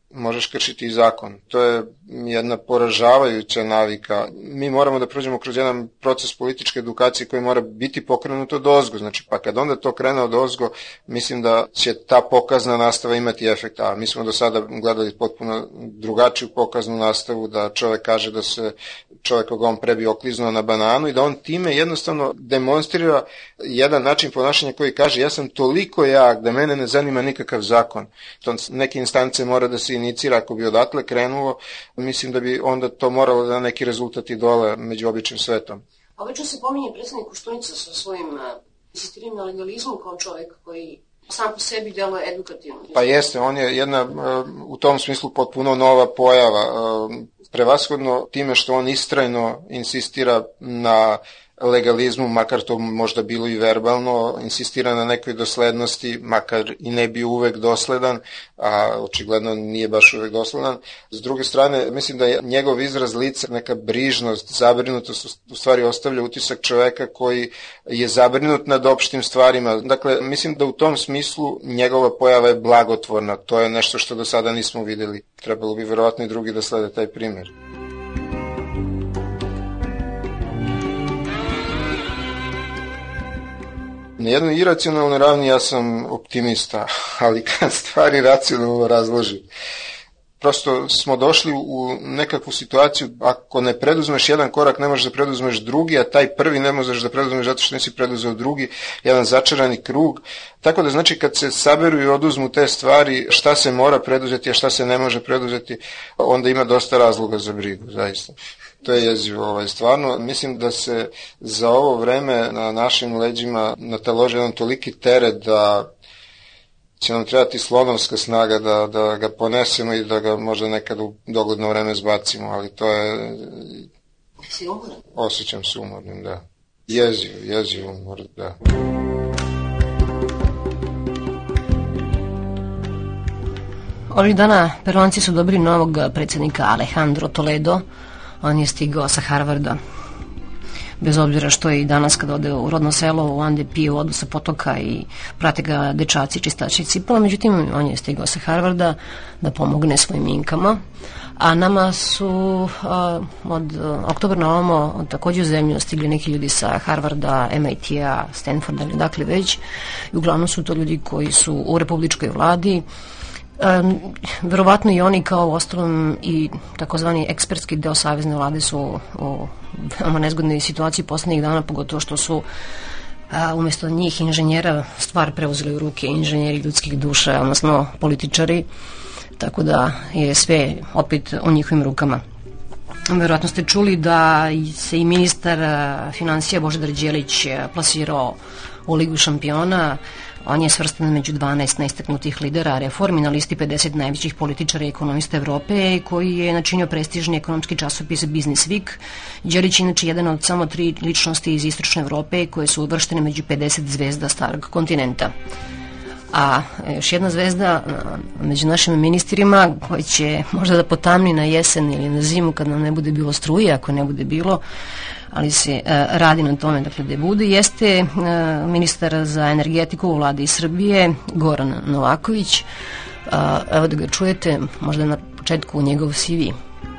možeš kršiti i zakon. To je jedna poražavajuća navika. Mi moramo da prođemo kroz jedan proces političke edukacije koji mora biti pokrenut od ozgo. Znači, pa kad onda to krene od ozgo, mislim da će ta pokazna nastava imati efekta. A mi smo do sada gledali potpuno drugačiju pokaznu nastavu, da čovek kaže da se čovek koga on prebi okliznuo na bananu i da on time jednostavno demonstrira jedan način ponašanja koji kaže ja sam toliko jak da mene ne zanima nikakav zakon. To neke instance mora da se inicira, ako bi odatle krenulo, mislim da bi onda to moralo da neki rezultati dole među običnim svetom. Obično se pominje predsednik Koštunica sa svojim insistiranjem na legalizmu kao čovjek koji sam po sebi deluje edukativno. Pa jeste, on je jedna u tom smislu potpuno nova pojava, prevashodno time što on istrajno insistira na legalizmu, makar to možda bilo i verbalno, insistira na nekoj doslednosti, makar i ne bio uvek dosledan, a očigledno nije baš uvek dosledan. S druge strane, mislim da je njegov izraz lica, neka brižnost, zabrinutost, u stvari ostavlja utisak čoveka koji je zabrinut nad opštim stvarima. Dakle, mislim da u tom smislu njegova pojava je blagotvorna. To je nešto što do sada nismo videli. Trebalo bi verovatno i drugi da slede taj primer. Na jednoj iracionalnoj ravni ja sam optimista, ali kad stvari racionalno razložim. Prosto smo došli u nekakvu situaciju, ako ne preduzmeš jedan korak, ne možeš da preduzmeš drugi, a taj prvi ne možeš da preduzmeš zato što nisi preduzeo drugi, jedan začarani krug. Tako da znači kad se saberu i oduzmu te stvari, šta se mora preduzeti, a šta se ne može preduzeti, onda ima dosta razloga za brigu, zaista. To je jezivo, ovaj, stvarno. Mislim da se za ovo vreme na našim leđima nataloži jedan toliki teret da će nam trebati slonovska snaga da, da ga ponesemo i da ga možda nekad u dogledno vreme zbacimo, ali to je... Si umoran? Osjećam se umornim, da. Jezivo, jezivo umor, da. Ovih dana Peruanci su dobili novog predsjednika Alejandro Toledo. On je stigao sa Harvarda. Bez obzira što je i danas kad ode u rodno selo u Ande pije vodu sa potoka i prate ga dečaci, čistači cipela, međutim on je stigao sa Harvarda da pomogne svojim inkama. A nama su a, od oktobra na ovamo takođe u zemlju stigli neki ljudi sa Harvarda, M I T-a, Stanforda ili dakle već. I uglavnom su to ljudi koji su u republičkoj vladi. Um, verovatno i oni kao ostalom i takozvani ekspertski deo savezne vlade su u veoma nezgodnoj situaciji poslednjih dana, pogotovo što su a, umesto njih inženjera stvar preuzeli u ruke inženjeri ljudskih duša, odnosno političari, tako da je sve opet u njihovim rukama. Verovatno ste čuli da se i ministar finansija Božidar Đelić plasirao u Ligu šampiona. On je svrstan među dvanaest najistaknutih lidera reformi na listi pedeset najvećih političara i ekonomista Evrope, koji je načinio prestižni ekonomski časopis Business Week. Đelić je inače jedan od samo tri ličnosti iz istočne Evrope koje su uvrštene među pedeset zvezda starog kontinenta. A još jedna zvezda među našim ministrima koji će možda da potamni na jesen ili na zimu kad nam ne bude bilo struje, ako ne bude bilo, ali se uh, radi na tome dakle, da bude, jeste uh, ministar za energetiku u vladi Srbije, Goran Novaković. Uh, evo da ga čujete, možda na početku njegov C V.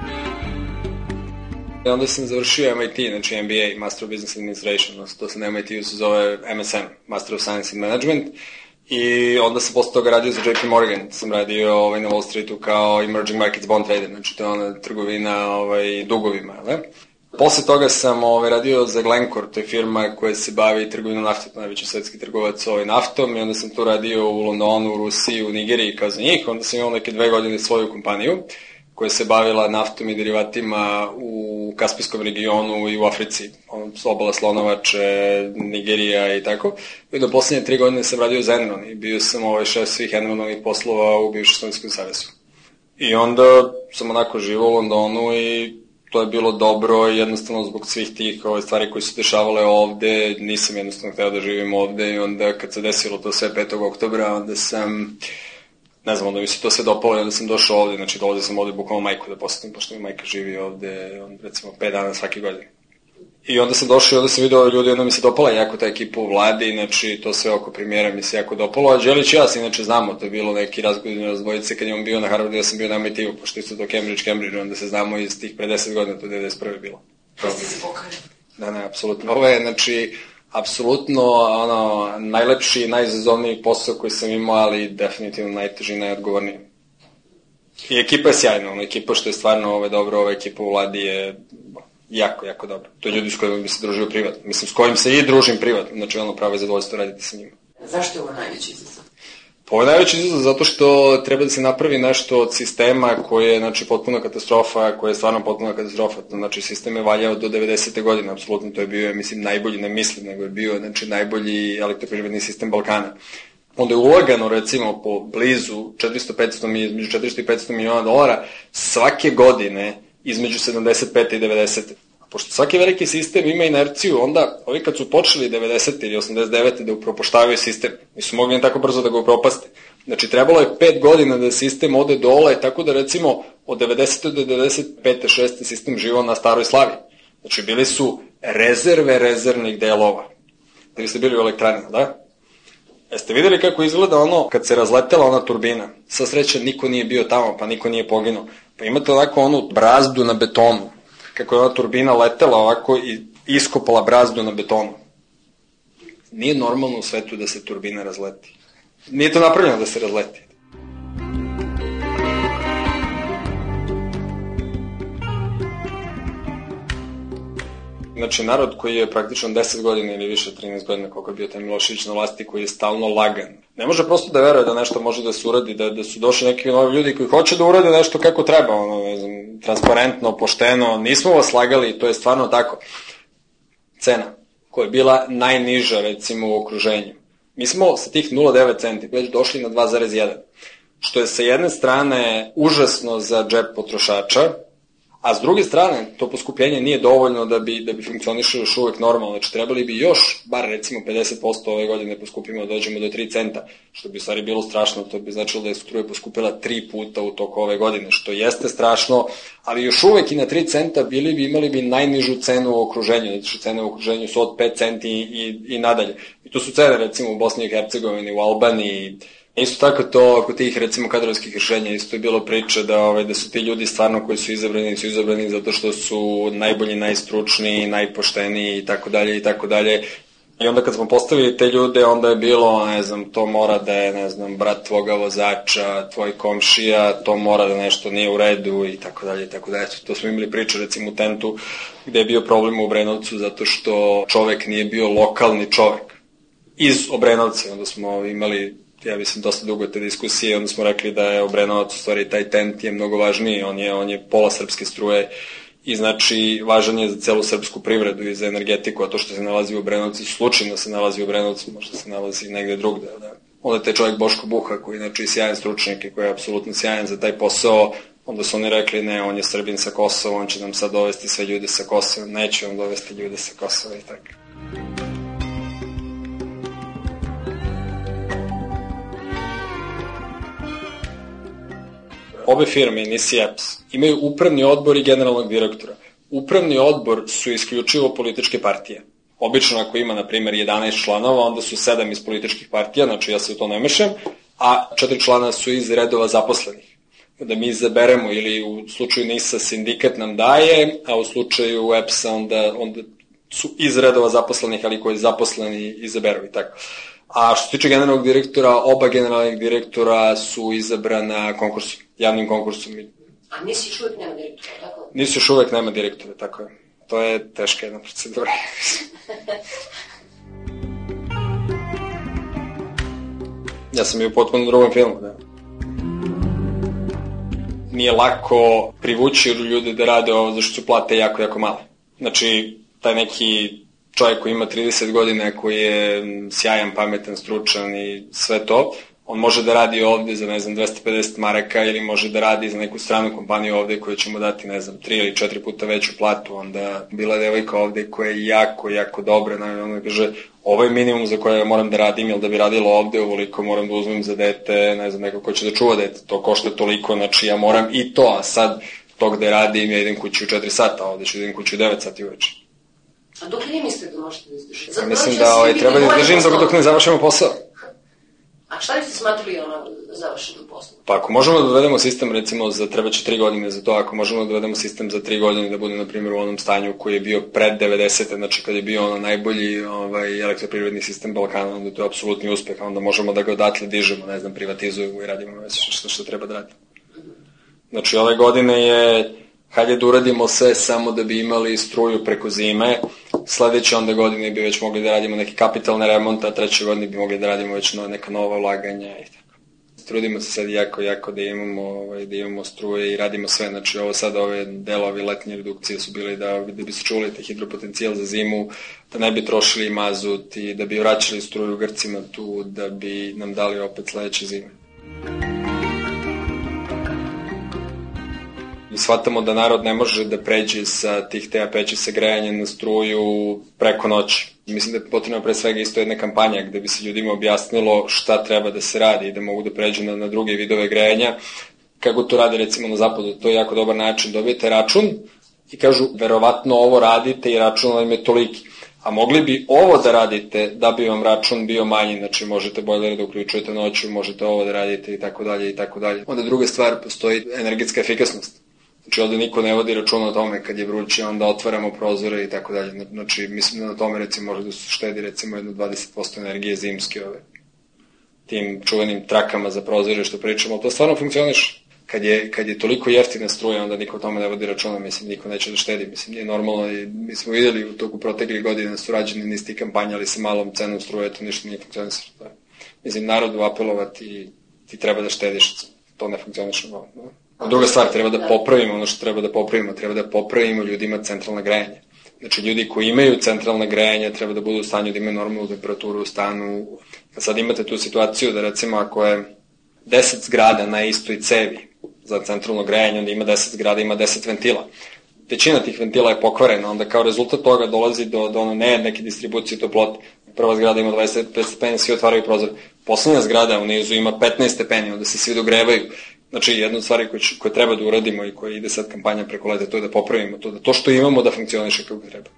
Onda sam završio M I T, znači M B A, Master of Business Administration, to se na M I T-u se zove M S M, Master of Science in Management. I onda sam posle toga radio za J P Morgan, sam radio ovaj, na Wall Streetu kao Emerging Markets Bond Trader, znači to je ona trgovina ovaj, dugovima, ne? Posle toga sam ovaj, radio za Glencore, to je firma koja se bavi trgovinom nafte, najveći svetski trgovac ovaj, naftom, i onda sam tu radio u Londonu, u Rusiji, u Nigeriji kao za njih, onda sam imao neke dve godine svoju kompaniju koja se bavila naftom i derivatima u Kaspijskom regionu i u Africi, obala Slonovače, Nigerija i tako. I do poslednje tri godine sam radio za Enron i bio sam ovaj šef svih Enronovih poslova u bivšem Sovjetskom savezu. I onda sam onako živao u Londonu i to je bilo dobro i jednostavno zbog svih tih ove stvari koje su dešavale ovde, nisam jednostavno hteo da živim ovde i onda kad se desilo to sve petog oktobra, onda sam... Ne znam, onda mi se to sve dopalo i onda sam došao ovde, znači dolazio sam ovde bukvalno majku da posetim, pošto mi majka živi ovde, on, recimo, pet dana svake godine. I onda sam došao i onda sam vidio ljudi, onda mi se dopala jako ta ekipa u vladi, znači to sve oko premijera mi se jako dopalo, a Đelić i ja se inače znamo, to je bilo neki razgovor razvojice kad je on bio na Harvardu, ja sam bio na em i te-u, pošto isto to Cambridge, Cambridge, onda se znamo iz tih pre deset godina, to je devedeset prve bilo. Da ste se pokali? Da, ne, apsolutno. Ovo je, znači, apsolutno, ono, najlepši i najizazovniji posao koji sam imao, ali definitivno najteži i najodgovorniji. I ekipa je sjajna, ono, ekipa što je stvarno ove dobro, ova ekipa u vladi je jako, jako dobro. To je ljudi s kojima bi se družio privatno. Mislim, s kojim se i družim privatno, znači ono pravo je zadovoljstvo raditi sa njima. Zašto je ovo najveći izazov? Pa ovo je najveći izazov zato što treba da se napravi nešto od sistema koje je, znači, potpuna katastrofa, koje je stvarno potpuna katastrofa. Znači, sistem je valjao do devedesete godine, apsolutno, to je bio, mislim, najbolji, ne mislim, nego je bio, znači, najbolji elektroprivredni sistem Balkana. Onda je ulagano, recimo, po blizu četiristo do petsto, između četiristo i petsto miliona dolara svake godine između sedamdeset pete i devedesete. A pošto svaki veliki sistem ima inerciju, onda ovi kad su počeli devedesete ili osamdeset devete da upropoštavaju sistem, nisu mogli ne tako brzo da ga upropaste. Znači, trebalo je pet godina da sistem ode dole, tako da, recimo, od devedesete do devedeset pete šeste sistem živao na staroj slavi. Znači, bili su rezerve rezervnih delova. Da vi ste bili u elektranima, da? Jeste videli kako izgleda ono kad se razletela ona turbina? Sa sreće niko nije bio tamo, pa niko nije poginuo. Pa imate onako onu brazdu na betonu. Kako je ona turbina letela ovako i iskopala brazdu na betonu. Nije normalno u svetu da se turbina razleti. Nije to napravljeno da se razleti. Znači, narod koji je praktično deset godina ili više, trinaest godina, koliko je bio taj Milošević na vlasti, koji je stalno lagan. Ne može prosto da veruje da nešto može da se uradi, da, da su došli neki novi ljudi koji hoće da urade nešto kako treba, ono, ne znam, transparentno, pošteno. Nismo vas lagali, to je stvarno tako. Cena, koja je bila najniža, recimo, u okruženju. Mi smo sa tih nula zarez devet centi već došli na dva zarez jedan, što je sa jedne strane užasno za džep potrošača, a s druge strane, to poskupljenje nije dovoljno da bi, da bi funkcionišao još uvek normalno. Znači, trebali bi još, bar recimo pedeset posto ove godine poskupimo, da dođemo do tri centa, što bi u stvari bilo strašno. To bi značilo da je struja poskupila tri puta u toku ove godine, što jeste strašno, ali još uvek i na tri centa bili bi, imali bi najnižu cenu u okruženju. Znači, cene u okruženju su od pet centi i, i, i nadalje. I tu su cene, recimo, u Bosni i Hercegovini, u Albaniji. Isto tako to, oko tih, recimo, kadrovskih rješenja, isto je bilo priča da, ovaj, da su ti ljudi stvarno koji su izabrani, su izabrani zato što su najbolji, najstručniji, najpošteniji i tako dalje i tako dalje. I onda kad smo postavili te ljude, onda je bilo, ne znam, to mora da je, ne znam, brat tvoga vozača, tvoj komšija, to mora da nešto nije u redu i tako dalje i tako dalje. To smo imali priču, recimo, u Tentu, gde je bio problem u Obrenovcu zato što čovek nije bio lokalni čovek iz Obrenovca. Onda smo imali, ja mislim, dosta dugo te diskusije, onda smo rekli da je Obrenovac, u stvari taj Tent je mnogo važniji, on je, on je pola srpske struje i znači važan je za celu srpsku privredu i za energetiku, a to što se nalazi u Obrenovcu, slučajno se nalazi u Obrenovcu, možda se nalazi negde drugde. Da. Onda je taj čovjek Boško Buha, koji je znači sjajan stručnjak i koji je apsolutno sjajan za taj posao, onda su oni rekli ne, on je Srbin sa Kosova, on će nam sad dovesti sve ljude sa Kosova, neće on dovesti ljude sa Kosova i tako. Obe firme, N I S I i E P S, imaju upravni odbor i generalnog direktora. Upravni odbor su isključivo političke partije. Obično ako ima, na primjer, jedanaest članova, onda su sedam iz političkih partija, znači ja se u to ne mešam, a četiri člana su iz redova zaposlenih. Da mi izaberemo, ili u slučaju N I S A sindikat nam daje, a u slučaju E P S-a onda, onda su iz redova zaposlenih, ali koji zaposleni izaberu i tako. A što se tiče generalnog direktora, oba generalnih direktora su izabrana konkursom, javnim konkursom. A N I S još uvek nema direktora, tako? N I S još uvek nema direktora, tako je. To je teška jedna procedura. Ja sam bio potpuno u drugom filmu, da. Nije lako privući ljude da rade ovo, zašto su plate jako, jako male. Znači, taj neki čovjek koji ima trideset godina, koji je sjajan, pametan, stručan i sve to, on može da radi ovde za, ne znam, dvesta pedeset maraka ili može da radi za neku stranu kompaniju ovde koju će mu dati, ne znam, tri ili četiri puta veću platu. Onda bila je devojka ovde koja je jako, jako dobra, ona kaže, ovo je minimum za koje moram da radim, jer da bi radila ovde, uvoliko moram da uzmem za dete, ne znam, neko ko će da čuva dete, to košta toliko, znači ja moram i to, a sad to gde radim, ja idem kući u četiri sata, ovde ću idem kući u devet sati uveče. A dok vi mislite da možete da izdržite? Ja mislim da ovaj, treba da izdržim dok, dok ne završimo posao. A šta biste smatrali ono završenom poslu? Pa ako možemo da dovedemo sistem, recimo, za treba će tri godine za to, ako možemo da dovedemo sistem za tri godine da bude, na primjer, u onom stanju koji je bio pred devedesete, znači kad je bio ono najbolji ovaj, elektroprivredni sistem Balkana, onda to je apsolutni uspeh, a onda možemo da ga odatle dižemo, ne znam, privatizujemo i radimo već što, što treba da radimo. Znači, ove godine je, hajde da uradimo sve samo da bi imali struju preko zime, sledeće onda godine bi već mogli da radimo neke kapitalne remonte, a treće godine bi mogli da radimo već no, neka nova ulaganja i tako. Trudimo se sad jako, jako da imamo, ovaj, da imamo struje i radimo sve, znači ovo sad ove delovi letnje redukcije su bili da, da bi se čuli te hidropotencijal za zimu, da ne bi trošili mazut i da bi vraćali struju Grcima tu, da bi nam dali opet sledeće zime. I shvatamo da narod ne može da pređe sa tih te peći sa grejanja na struju preko noći. Mislim da je potrebno pre svega isto jedna kampanja gde bi se ljudima objasnilo šta treba da se radi i da mogu da pređu na, na druge vidove grejanja. Kako to rade recimo na zapadu, to je jako dobar način. Dobijete račun i kažu verovatno ovo radite i račun vam je toliki. A mogli bi ovo da radite da bi vam račun bio manji, znači možete bojlere da uključujete noću, možete ovo da radite i tako dalje i tako dalje. Onda druga stvar, postoji energetska efikasnost. Znači ovde niko ne vodi računa o tome kad je vruće, onda otvaramo prozore i tako dalje. Znači mislim da na tome recimo može da se štedi recimo jedno dvadeset posto energije zimske ove. Tim čuvenim trakama za prozore što pričamo, to stvarno funkcioniše. Kad je, kad je toliko jeftina struja, onda niko o tome ne vodi računa, mislim, niko neće da štedi. Mislim, nije normalno i mi smo videli u toku proteklih godina su rađeni nisti kampanja, ali sa malom cenom struje, to ništa nije funkcionisalo. Mislim, narodu apelovati i ti treba da štediš, to ne funkcioniše malo. A druga stvar, treba da popravimo ono što treba da popravimo, treba da popravimo ljudima centralna grejanja. Znači, ljudi koji imaju centralna grejanja treba da budu u stanju da imaju normalnu temperaturu u stanu. Sad imate tu situaciju da recimo ako je deset zgrada na istoj cevi za centralno grejanje, onda ima deset zgrada, ima deset ventila. Većina tih ventila je pokvarena, onda kao rezultat toga dolazi do, do ono ne neke distribucije toplote. Prva zgrada ima dvadeset pet stepeni, svi otvaraju prozor. Poslednja zgrada u nizu ima petnaest stepeni, onda se svi dogrevaju. Znači, jedna od stvari koje, koje treba da uradimo i koja ide sad kampanja preko leta, to je da popravimo to, da to što imamo da funkcioniše kako treba.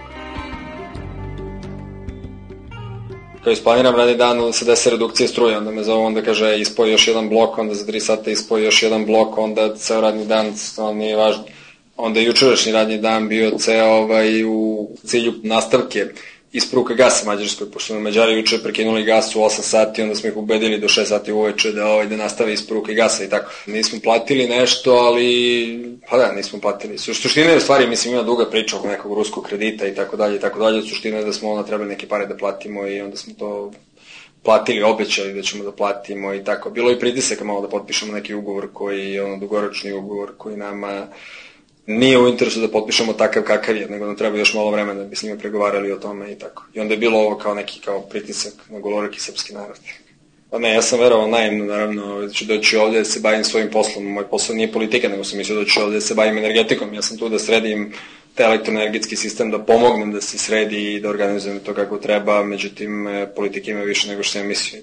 Kao isplaniram radni dan, onda se desi redukcija struje, onda me zove, onda kaže ispoji još jedan blok, onda za tri sata ispoji još jedan blok, onda ceo radni dan, stvarno nije važno. Onda je jučerašnji radni dan bio ceo ovaj, u cilju nastavke isporuka gasa Mađarskoj, pošto nam Mađari juče prekinuli gas u osam sati, onda smo ih ubedili do šest sati uveče da, ovaj, da nastave isporuke gasa i tako. Nismo platili nešto, ali, pa da, nismo platili. Suština je u stvari, mislim, ima duga priča oko nekog ruskog kredita i tako dalje i tako dalje. Suština je da smo onda trebali neke pare da platimo i onda smo to platili, obećali da ćemo da platimo i tako. Bilo je pritisaka malo da potpišemo neki ugovor koji je ono dugoročni ugovor koji nama nije u interesu da potpišemo takav kakav je, nego nam treba još malo vremena da bi s njima pregovarali o tome i tako. I onda je bilo ovo kao neki kao pritisak na goloraki srpski narod. Pa ne, ja sam verovao naivno, naravno, da ću doći ovde da se bavim svojim poslom. Moj posao nije politika, nego sam mislio da ću ovde da se bavim energetikom. Ja sam tu da sredim te elektroenergetski sistem, da pomognem da se sredi i da organizujem to kako treba, međutim, politika ima više nego što sam mislio.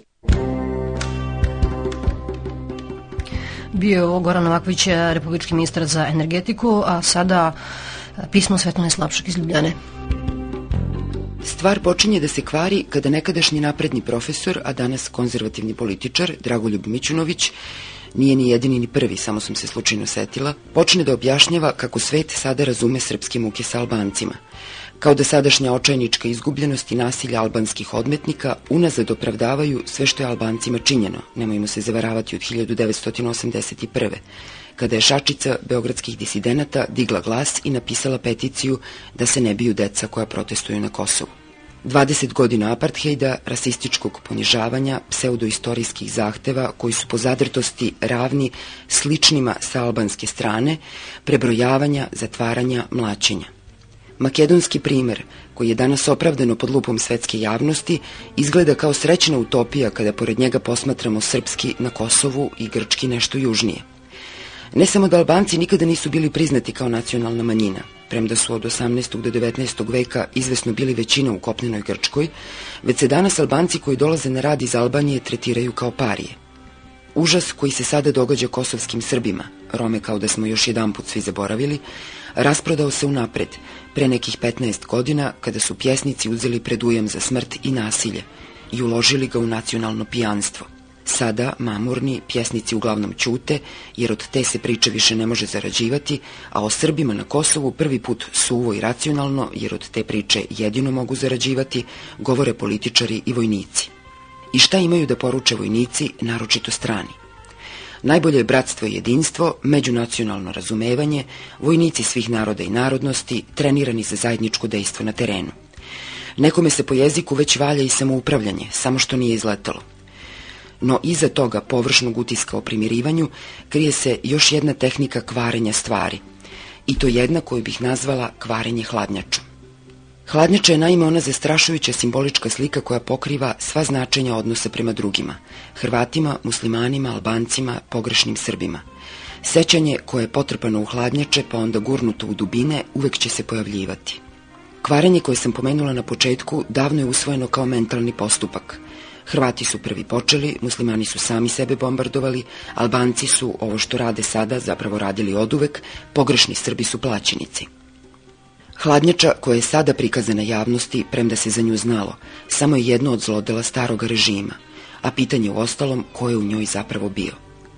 Bio je ovo Goran Novaković, republički ministar za energetiku, a sada pismo Svetlane Slapšak iz Ljubljane. Stvar počinje da se kvari kada nekadašnji napredni profesor, a danas konzervativni političar, Dragoljub Mićunović, nije ni jedini ni prvi, samo sam se slučajno setila, počne da objašnjava kako svet sada razume srpske muke sa Albancima. Kao da sadašnja očajnička izgubljenost i nasilja albanskih odmetnika unazad opravdavaju sve što je Albancima činjeno, nemojmo se zavaravati, od hiljadu devetsto osamdeset prve. kada je šačica beogradskih disidenata digla glas i napisala peticiju da se ne biju deca koja protestuju na Kosovu. dvadeset godina aparthejda, rasističkog ponižavanja, pseudoistorijskih zahteva koji su po zadrtosti ravni sličnima sa albanske strane, prebrojavanja, zatvaranja, mlaćenja. Makedonski primer, koji je danas opravdano pod lupom svetske javnosti, izgleda kao srećna utopija kada pored njega posmatramo srpski na Kosovu i grčki nešto južnije. Ne samo da Albanci nikada nisu bili priznati kao nacionalna manjina, premda su od osamnaestog do devetnaestog veka izvesno bili većina u kopnenoj Grčkoj, već se danas Albanci koji dolaze na rad iz Albanije tretiraju kao parije. Užas koji se sada događa kosovskim Srbima, Rome kao da smo još jedan put svi zaboravili, rasprodao se unapred, pre nekih petnaest godina, kada su pjesnici uzeli predujam za smrt i nasilje i uložili ga u nacionalno pijanstvo. Sada, mamurni, pjesnici uglavnom ćute, jer od te se priče više ne može zarađivati, a o Srbima na Kosovu prvi put suvo i racionalno, jer od te priče jedino mogu zarađivati, govore političari i vojnici. I šta imaju da poruče vojnici, naročito strani? Najbolje je bratstvo i jedinstvo, međunacionalno razumevanje, vojnici svih naroda i narodnosti, trenirani za zajedničko dejstvo na terenu. Nekome se po jeziku već valja i samoupravljanje, samo što nije izletalo. No iza toga površnog utiska o primirivanju krije se još jedna tehnika kvarenja stvari. I to jedna koju bih nazvala kvarenje hladnjačom. Hladnjača je naime ona zastrašujuća simbolička slika koja pokriva sva značenja odnosa prema drugima, Hrvatima, muslimanima, Albancima, pogrešnim Srbima. Sećanje koje je potrpano u hladnjače pa onda gurnuto u dubine uvek će se pojavljivati. Kvarenje koje sam pomenula na početku davno je usvojeno kao mentalni postupak. Hrvati su prvi počeli, muslimani su sami sebe bombardovali, Albanci su ovo što rade sada zapravo radili oduvek, pogrešni Srbi su plaćenici. Hladnjača koja je sada prikazana javnosti, premda se za nju znalo, samo je jedno od zlodela staroga režima, a pitanje u ostalom ko je u njoj zapravo bio.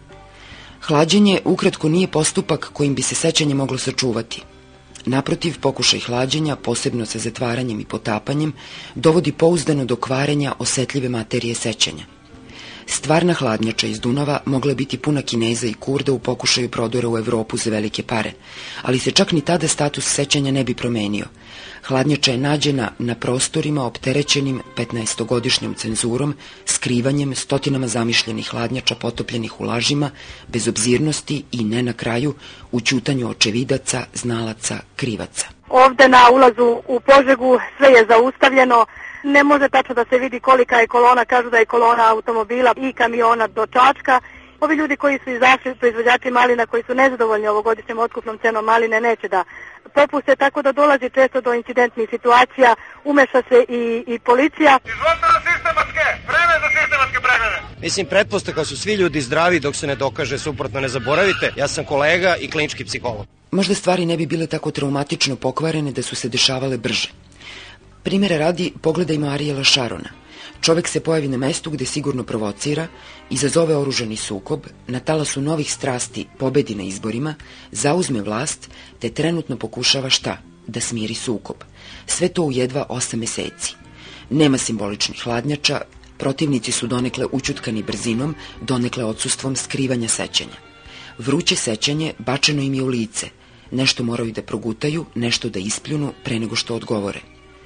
Hlađenje ukratko nije postupak kojim bi se sećanje moglo sačuvati. Naprotiv, pokušaj hlađenja, posebno sa zatvaranjem i potapanjem, dovodi pouzdano do kvarenja osetljive materije sećanja. Stvarna hladnjača iz Dunava mogla je biti puna Kineza i Kurda u pokušaju prodora u Evropu za velike pare, ali se čak ni tada status sećanja ne bi promenio. Hladnjača je nađena na prostorima opterećenim petnaestogodišnjom cenzurom, skrivanjem stotinama zamišljenih hladnjača potopljenih u lažima, bezobzirnosti i ne na kraju u ćutanju očevidaca, znalaca, krivaca. Ovde na ulazu u Požegu sve je zaustavljeno. Ne može tačno da se vidi kolika je kolona, kažu da je kolona automobila i kamiona do Čačka. Ovi ljudi koji su izašli, proizvođači malina, koji su nezadovoljni ovogodišnjom otkupnom cenom maline, neće da popuste, tako da dolazi često do incidentnih situacija, umeša se i, i policija. Izvolite za sistematske, vreme za sistematske preglede. Mislim, pretpostavka su svi ljudi zdravi dok se ne dokaže suprotno, ne zaboravite, ja sam kolega i klinički psiholog. Možda stvari ne bi bile tako traumatično pokvarene da su se dešavale brže. Primjera radi, pogledajmo Arijela Šarona. Čovek se pojavi na mestu gde sigurno provocira, izazove oružani sukob, na talasu novih strasti pobedi na izborima, zauzme vlast, te trenutno pokušava šta? Da smiri sukob. Sve to u jedva osam meseci. Nema simboličnih hladnjača, protivnici su donekle ućutkani brzinom, donekle odsustvom skrivanja sećanja. Vruće sećanje bačeno im je u lice. Nešto moraju da progutaju, nešto da ispljunu pre nego što odgovore.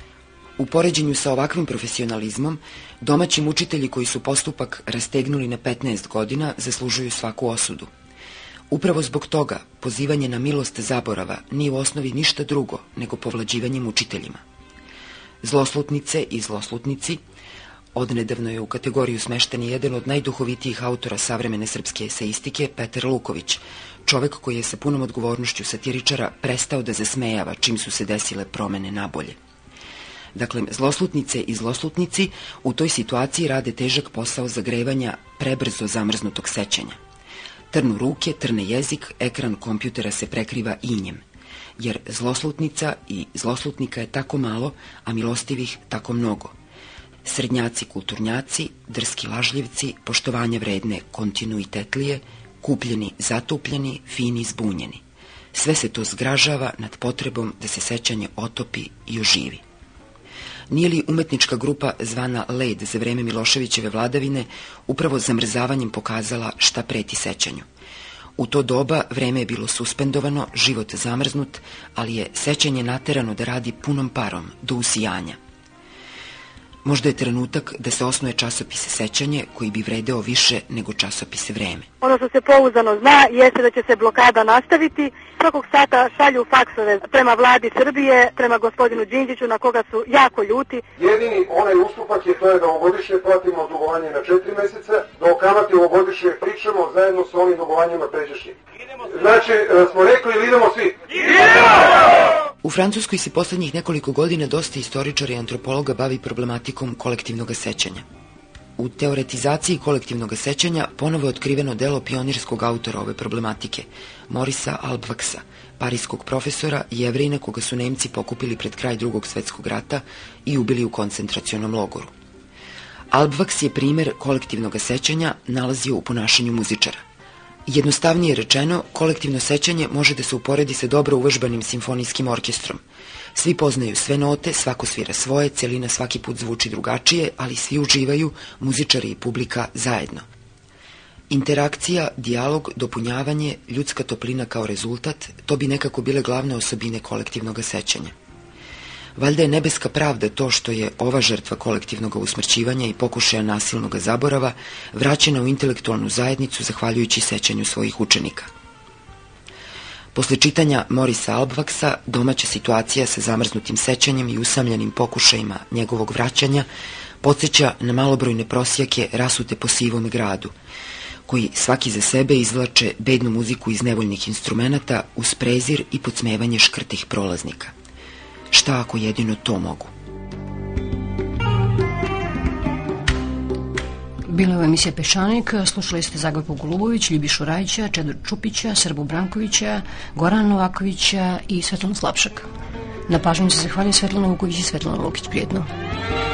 U poređenju sa ovakvim profesionalizmom, domaći mučitelji koji su postupak rastegnuli na petnaest godina zaslužuju svaku osudu. Upravo zbog toga, pozivanje na milost zaborava nije u osnovi ništa drugo nego povlađivanje mučiteljima. Zloslutnice i zloslutnici, odnedavno je u kategoriju smešten jedan od najduhovitijih autora savremene srpske eseistike, Petar Luković, čovek koji je sa punom odgovornošću satiričara prestao da zasmejava čim su se desile promene nabolje. Dakle, zloslutnice i zloslutnici u toj situaciji rade težak posao zagrevanja prebrzo zamrznutog sećanja. Trnu ruke, trne jezik, ekran kompjutera se prekriva injem, jer zloslutnica i zloslutnika je tako malo, a milostivih tako mnogo. Srednjaci kulturnjaci, drski lažljivci, poštovanja vredne kontinuitetlije, kupljeni zatupljeni, fini zbunjeni. Sve se to zgražava nad potrebom da se sećanje otopi i oživi. Nije li umetnička grupa zvana Led za vreme Miloševićeve vladavine upravo zamrzavanjem pokazala šta preti sećanju? U to doba vreme je bilo suspendovano, život zamrznut, ali je sećanje naterano da radi punom parom, do usijanja. Možda je trenutak da se osnuje časopis Sećanje koji bi vredeo više nego časopise Vreme. Ono što se pouzdano zna jeste da će se blokada nastaviti. Svakog sata šalju faksove prema vladi Srbije, prema gospodinu Đinđiću na koga su jako ljuti. Jedini onaj ustupak je to je da ovogodišnje platimo dugovanje na četiri meseca, da o kamati ovogodišnje pričamo zajedno sa ovim dugovanjima pređešnjih. Znači, smo rekli ili idemo svi? Idemo! U Francuskoj se poslednjih nekoliko godina dosta istoričara i antropologa bavi problematikom kolektivnog sećanja. u teoretizaciji kolektivnog sećanja ponovo je otkriveno delo pionirskog autora ove problematike, Morisa Albvaksa, parijskog profesora i Jevrina koga su Nemci pokupili pred kraj Drugog svetskog rata i ubili u koncentracionom logoru. Albvaks je primer kolektivnog sećanja nalazio u ponašanju muzičara. Jednostavnije rečeno, kolektivno sećanje može da se uporedi sa dobro uvežbanim simfonijskim orkestrom. Svi poznaju sve note, svako svira svoje, celina svaki put zvuči drugačije, ali svi uživaju, muzičari i publika zajedno. Interakcija, dijalog, dopunjavanje, ljudska toplina kao rezultat, to bi nekako bile glavne osobine kolektivnog sećanja. Valjda je nebeska pravda to što je ova žrtva kolektivnog usmrćivanja i pokušaja nasilnog zaborava vraćena u intelektualnu zajednicu zahvaljujući sećanju svojih učenika. Posle čitanja Morisa Albvaksa, domaća situacija sa zamrznutim sećanjem i usamljenim pokušajima njegovog vraćanja podsjeća na malobrojne prosjake rasute po sivom gradu, koji svaki za sebe izvlače bednu muziku iz nevoljnih instrumenata uz prezir i podsmevanje škrtih prolaznika. Šta ako jedino to mogu? Bila je emisija Peščanik, slušali ste Zagorku Golubović, Ljubišu Rajića, Čedo Čupića, Srbu Brankovića, Gorana Novakovića i Svetlanu Slapšak. Na pažnju se zahvaljuju Svetlana Vuković i Svetlana Lukić. Prijetno.